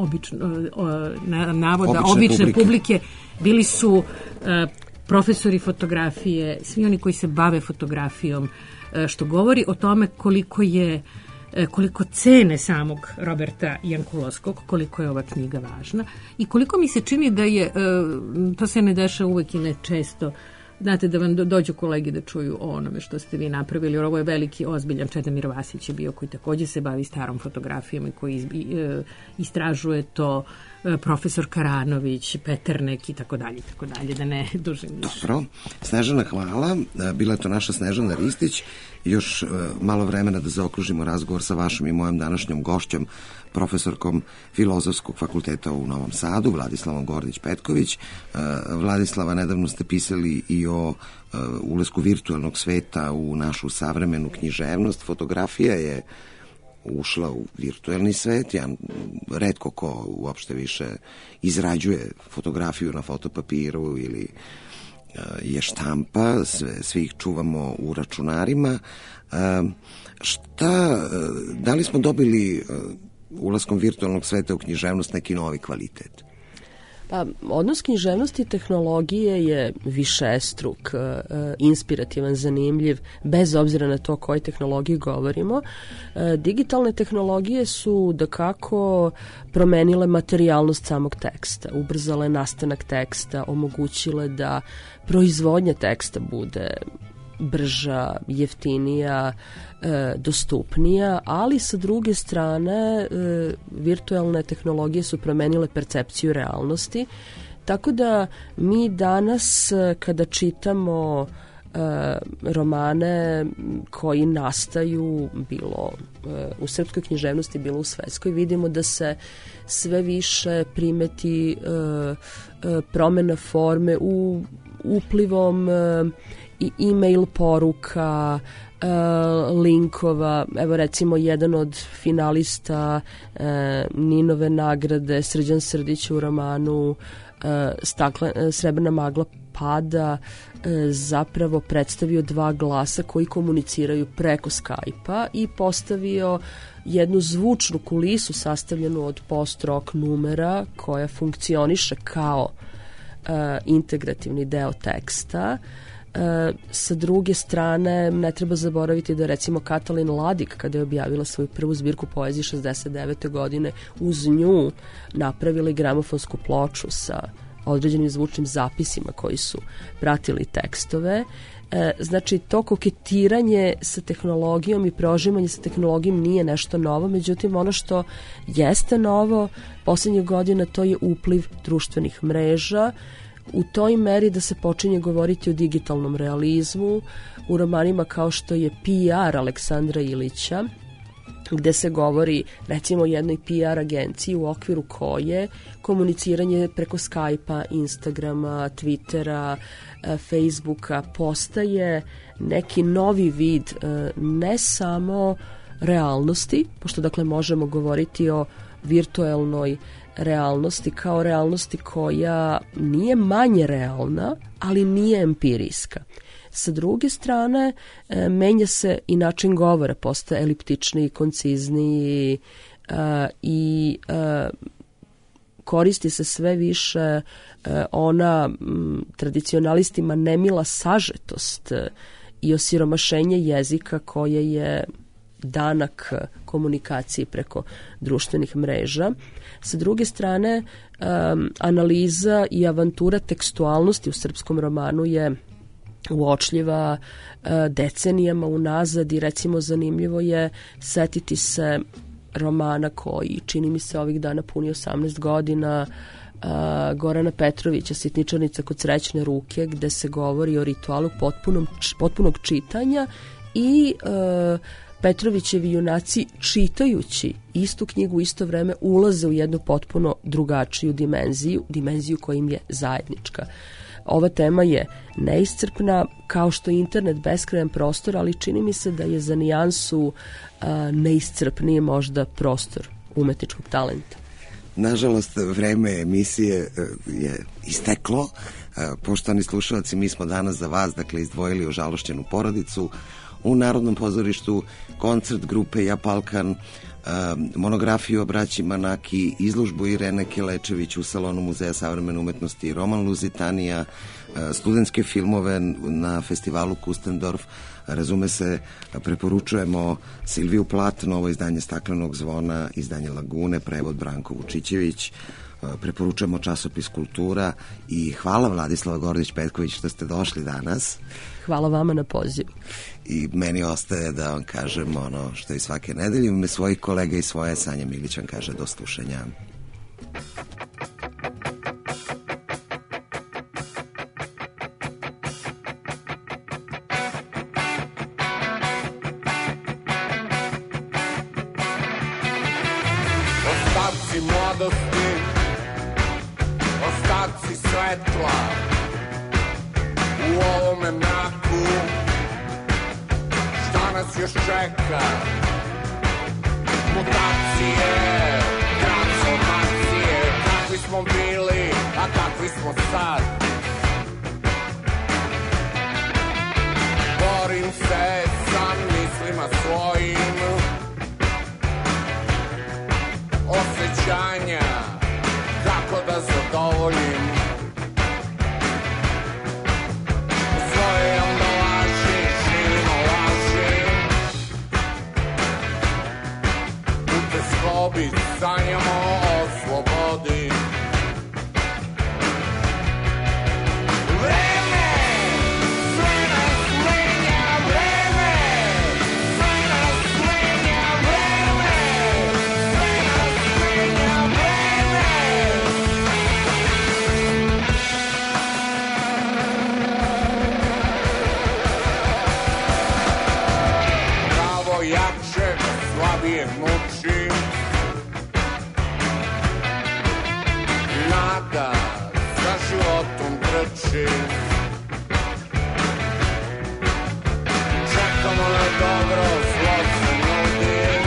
navoda obične publike, bili su profesori fotografije, svi oni koji se bave fotografijom, što govori o tome koliko cene samog Roberta Jankulovskog, koliko je ova knjiga važna i koliko mi se čini da je, to se ne dešava uvek i ne često, znate, da vam dođu kolegi da čuju o onome što ste vi napravili, jer ovo je veliki, ozbiljan, Čedomir Vasić je bio koji također se bavi starom fotografijom i koji istražuje to, profesor Karanović, Peternek i tako dalje, da ne dužim više. Dobro, Snežana, hvala. Bila je to naša Snežana Ristić. Još malo vremena da zaokružimo razgovor sa vašom i mojom današnjom gošćom, profesorkom Filozofskog fakulteta u Novom Sadu, Vladislavom Gordić-Petković. Vladislava, nedavno ste pisali i o ulasku virtualnog sveta u našu savremenu književnost. Fotografija je ušla u virtualni svet. Ja retko ko uopšte više izrađuje fotografiju na fotopapiru ili je štampa, svi ih čuvamo u računarima. Da li smo dobili ulaskom virtualnog sveta u književnost neki novi kvalitet? Pa, odnos književnosti i tehnologije je višestruk, inspirativan, zanimljiv, bez obzira na to o kojoj tehnologiji govorimo. Digitalne tehnologije su dakako promenile materijalnost samog teksta, ubrzale nastanak teksta, omogućile da proizvodnja teksta bude brža, jeftinija, dostupnija, ali sa druge strane virtualne tehnologije su promenile percepciju realnosti, tako da mi danas kada čitamo romane koji nastaju bilo u srpskoj književnosti, bilo u svetskoj, vidimo da se sve više primeti promena forme u uplivom i e-mail poruka, linkova. Evo recimo jedan od finalista Ninove nagrade, Srđan Srdić, u romanu Srebrna magla pada, zapravo predstavio dva glasa koji komuniciraju preko Skype-a i postavio jednu zvučnu kulisu sastavljenu od post-rock numera koja funkcioniše kao integrativni deo teksta. Sa druge strane, ne treba zaboraviti da recimo Katalin Ladik, kada je objavila svoju prvu zbirku poezije 69. godine, uz nju napravila i gramofonsku ploču sa određenim zvučnim zapisima koji su pratili tekstove. Znači, to koketiranje sa tehnologijom i prožimanje sa tehnologijom nije nešto novo, međutim, ono što jeste novo posljednjih godina, to je upliv društvenih mreža, u toj meri da se počinje govoriti o digitalnom realizmu, u romanima kao što je PR Aleksandra Ilića, gde se govori recimo o jednoj PR agenciji u okviru koje komuniciranje preko Skype-a, Instagrama, Twittera, Facebooka postaje neki novi vid ne samo realnosti, pošto dakle možemo govoriti o virtualnoj realnosti kao realnosti koja nije manje realna, ali nije empirijska. Sa druge strane, menja se i način govora, postaje eliptičniji, koncizniji i koristi se sve više ona tradicionalistima nemila sažetost i osiromašenje jezika koje je danak komunikacije preko društvenih mreža. Sa druge strane, analiza i avantura tekstualnosti u srpskom romanu je uočljiva decenijama unazad i recimo zanimljivo je setiti se romana koji čini mi se ovih dana puni 18 godina Gorana Petrovića, Sitničarnica kod srećne ruke, gde se govori o ritualu potpunog čitanja i Petrovićevi junaci čitajući istu knjigu u isto vreme ulaze u jednu potpuno drugačiju dimenziju koja im je zajednička. Ova tema je neiscrpna, kao što je internet beskrajan prostor, ali čini mi se da je za nijansu neiscrpniji možda prostor umetničkog talenta. Nažalost, vreme emisije je isteklo. Poštovani slušalci, mi smo danas za vas izdvojili Ožalošćenu porodicu, u Narodnom pozorištu koncert grupe Japalkan, monografiju o braći Manaki, izložbu Irene Kelečević u salonu Muzeja savremene umetnosti, roman Luzitanija, studentske filmove na festivalu Kustendorf. Razume se, preporučujemo Silviju Plat, novo izdanje Staklenog zvona, izdanje Lagune, prevod Branko Vučićević, preporučujemo časopis Kultura i hvala Vladislava Gordić-Petković što ste došli danas. Hvala vama na pozivu. I meni ostaje da vam kažem ono što i svake nedelje, u ime svojih kolega i svoje, Sanja Milić vam kaže do slušanja. Ostaci mladosti, ostaci svetla u ovome mraku, šta nas još čeka? Mutacije, transformacije, kakvi smo bili, a kakvi smo sad. Borim se sa mislima svojim, osjećanja, kako da zadovoljim svoje ambalaže, živimo laži, u teskobi sanjamo o slobodi. Vreme, sve nas menja, vreme, sve nas menja, vreme, sve nas menja, vreme. Pravo jačeg, slabijeg muči, nada za životom trči. Čekamo na dobro, zlo se nudi.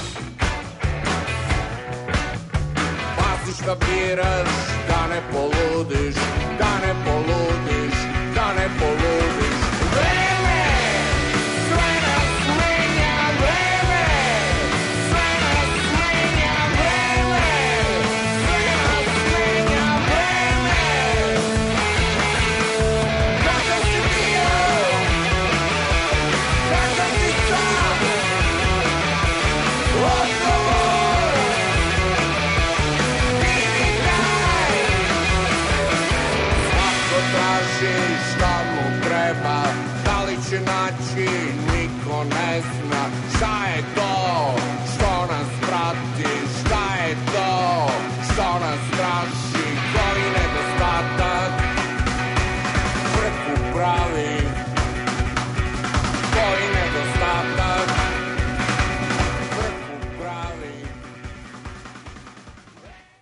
Pazi šta biraš, da ne poludiš, da ne poludiš, da ne poludiš. Vreme, sve nas menja, vreme, sve nas menja, vreme, sve nas menja, vreme. Kakav si bio, kakav si sad, odgovor, vidi kraj. Svako traži šta mu treba, da li će naći, niko ne zna šta je to.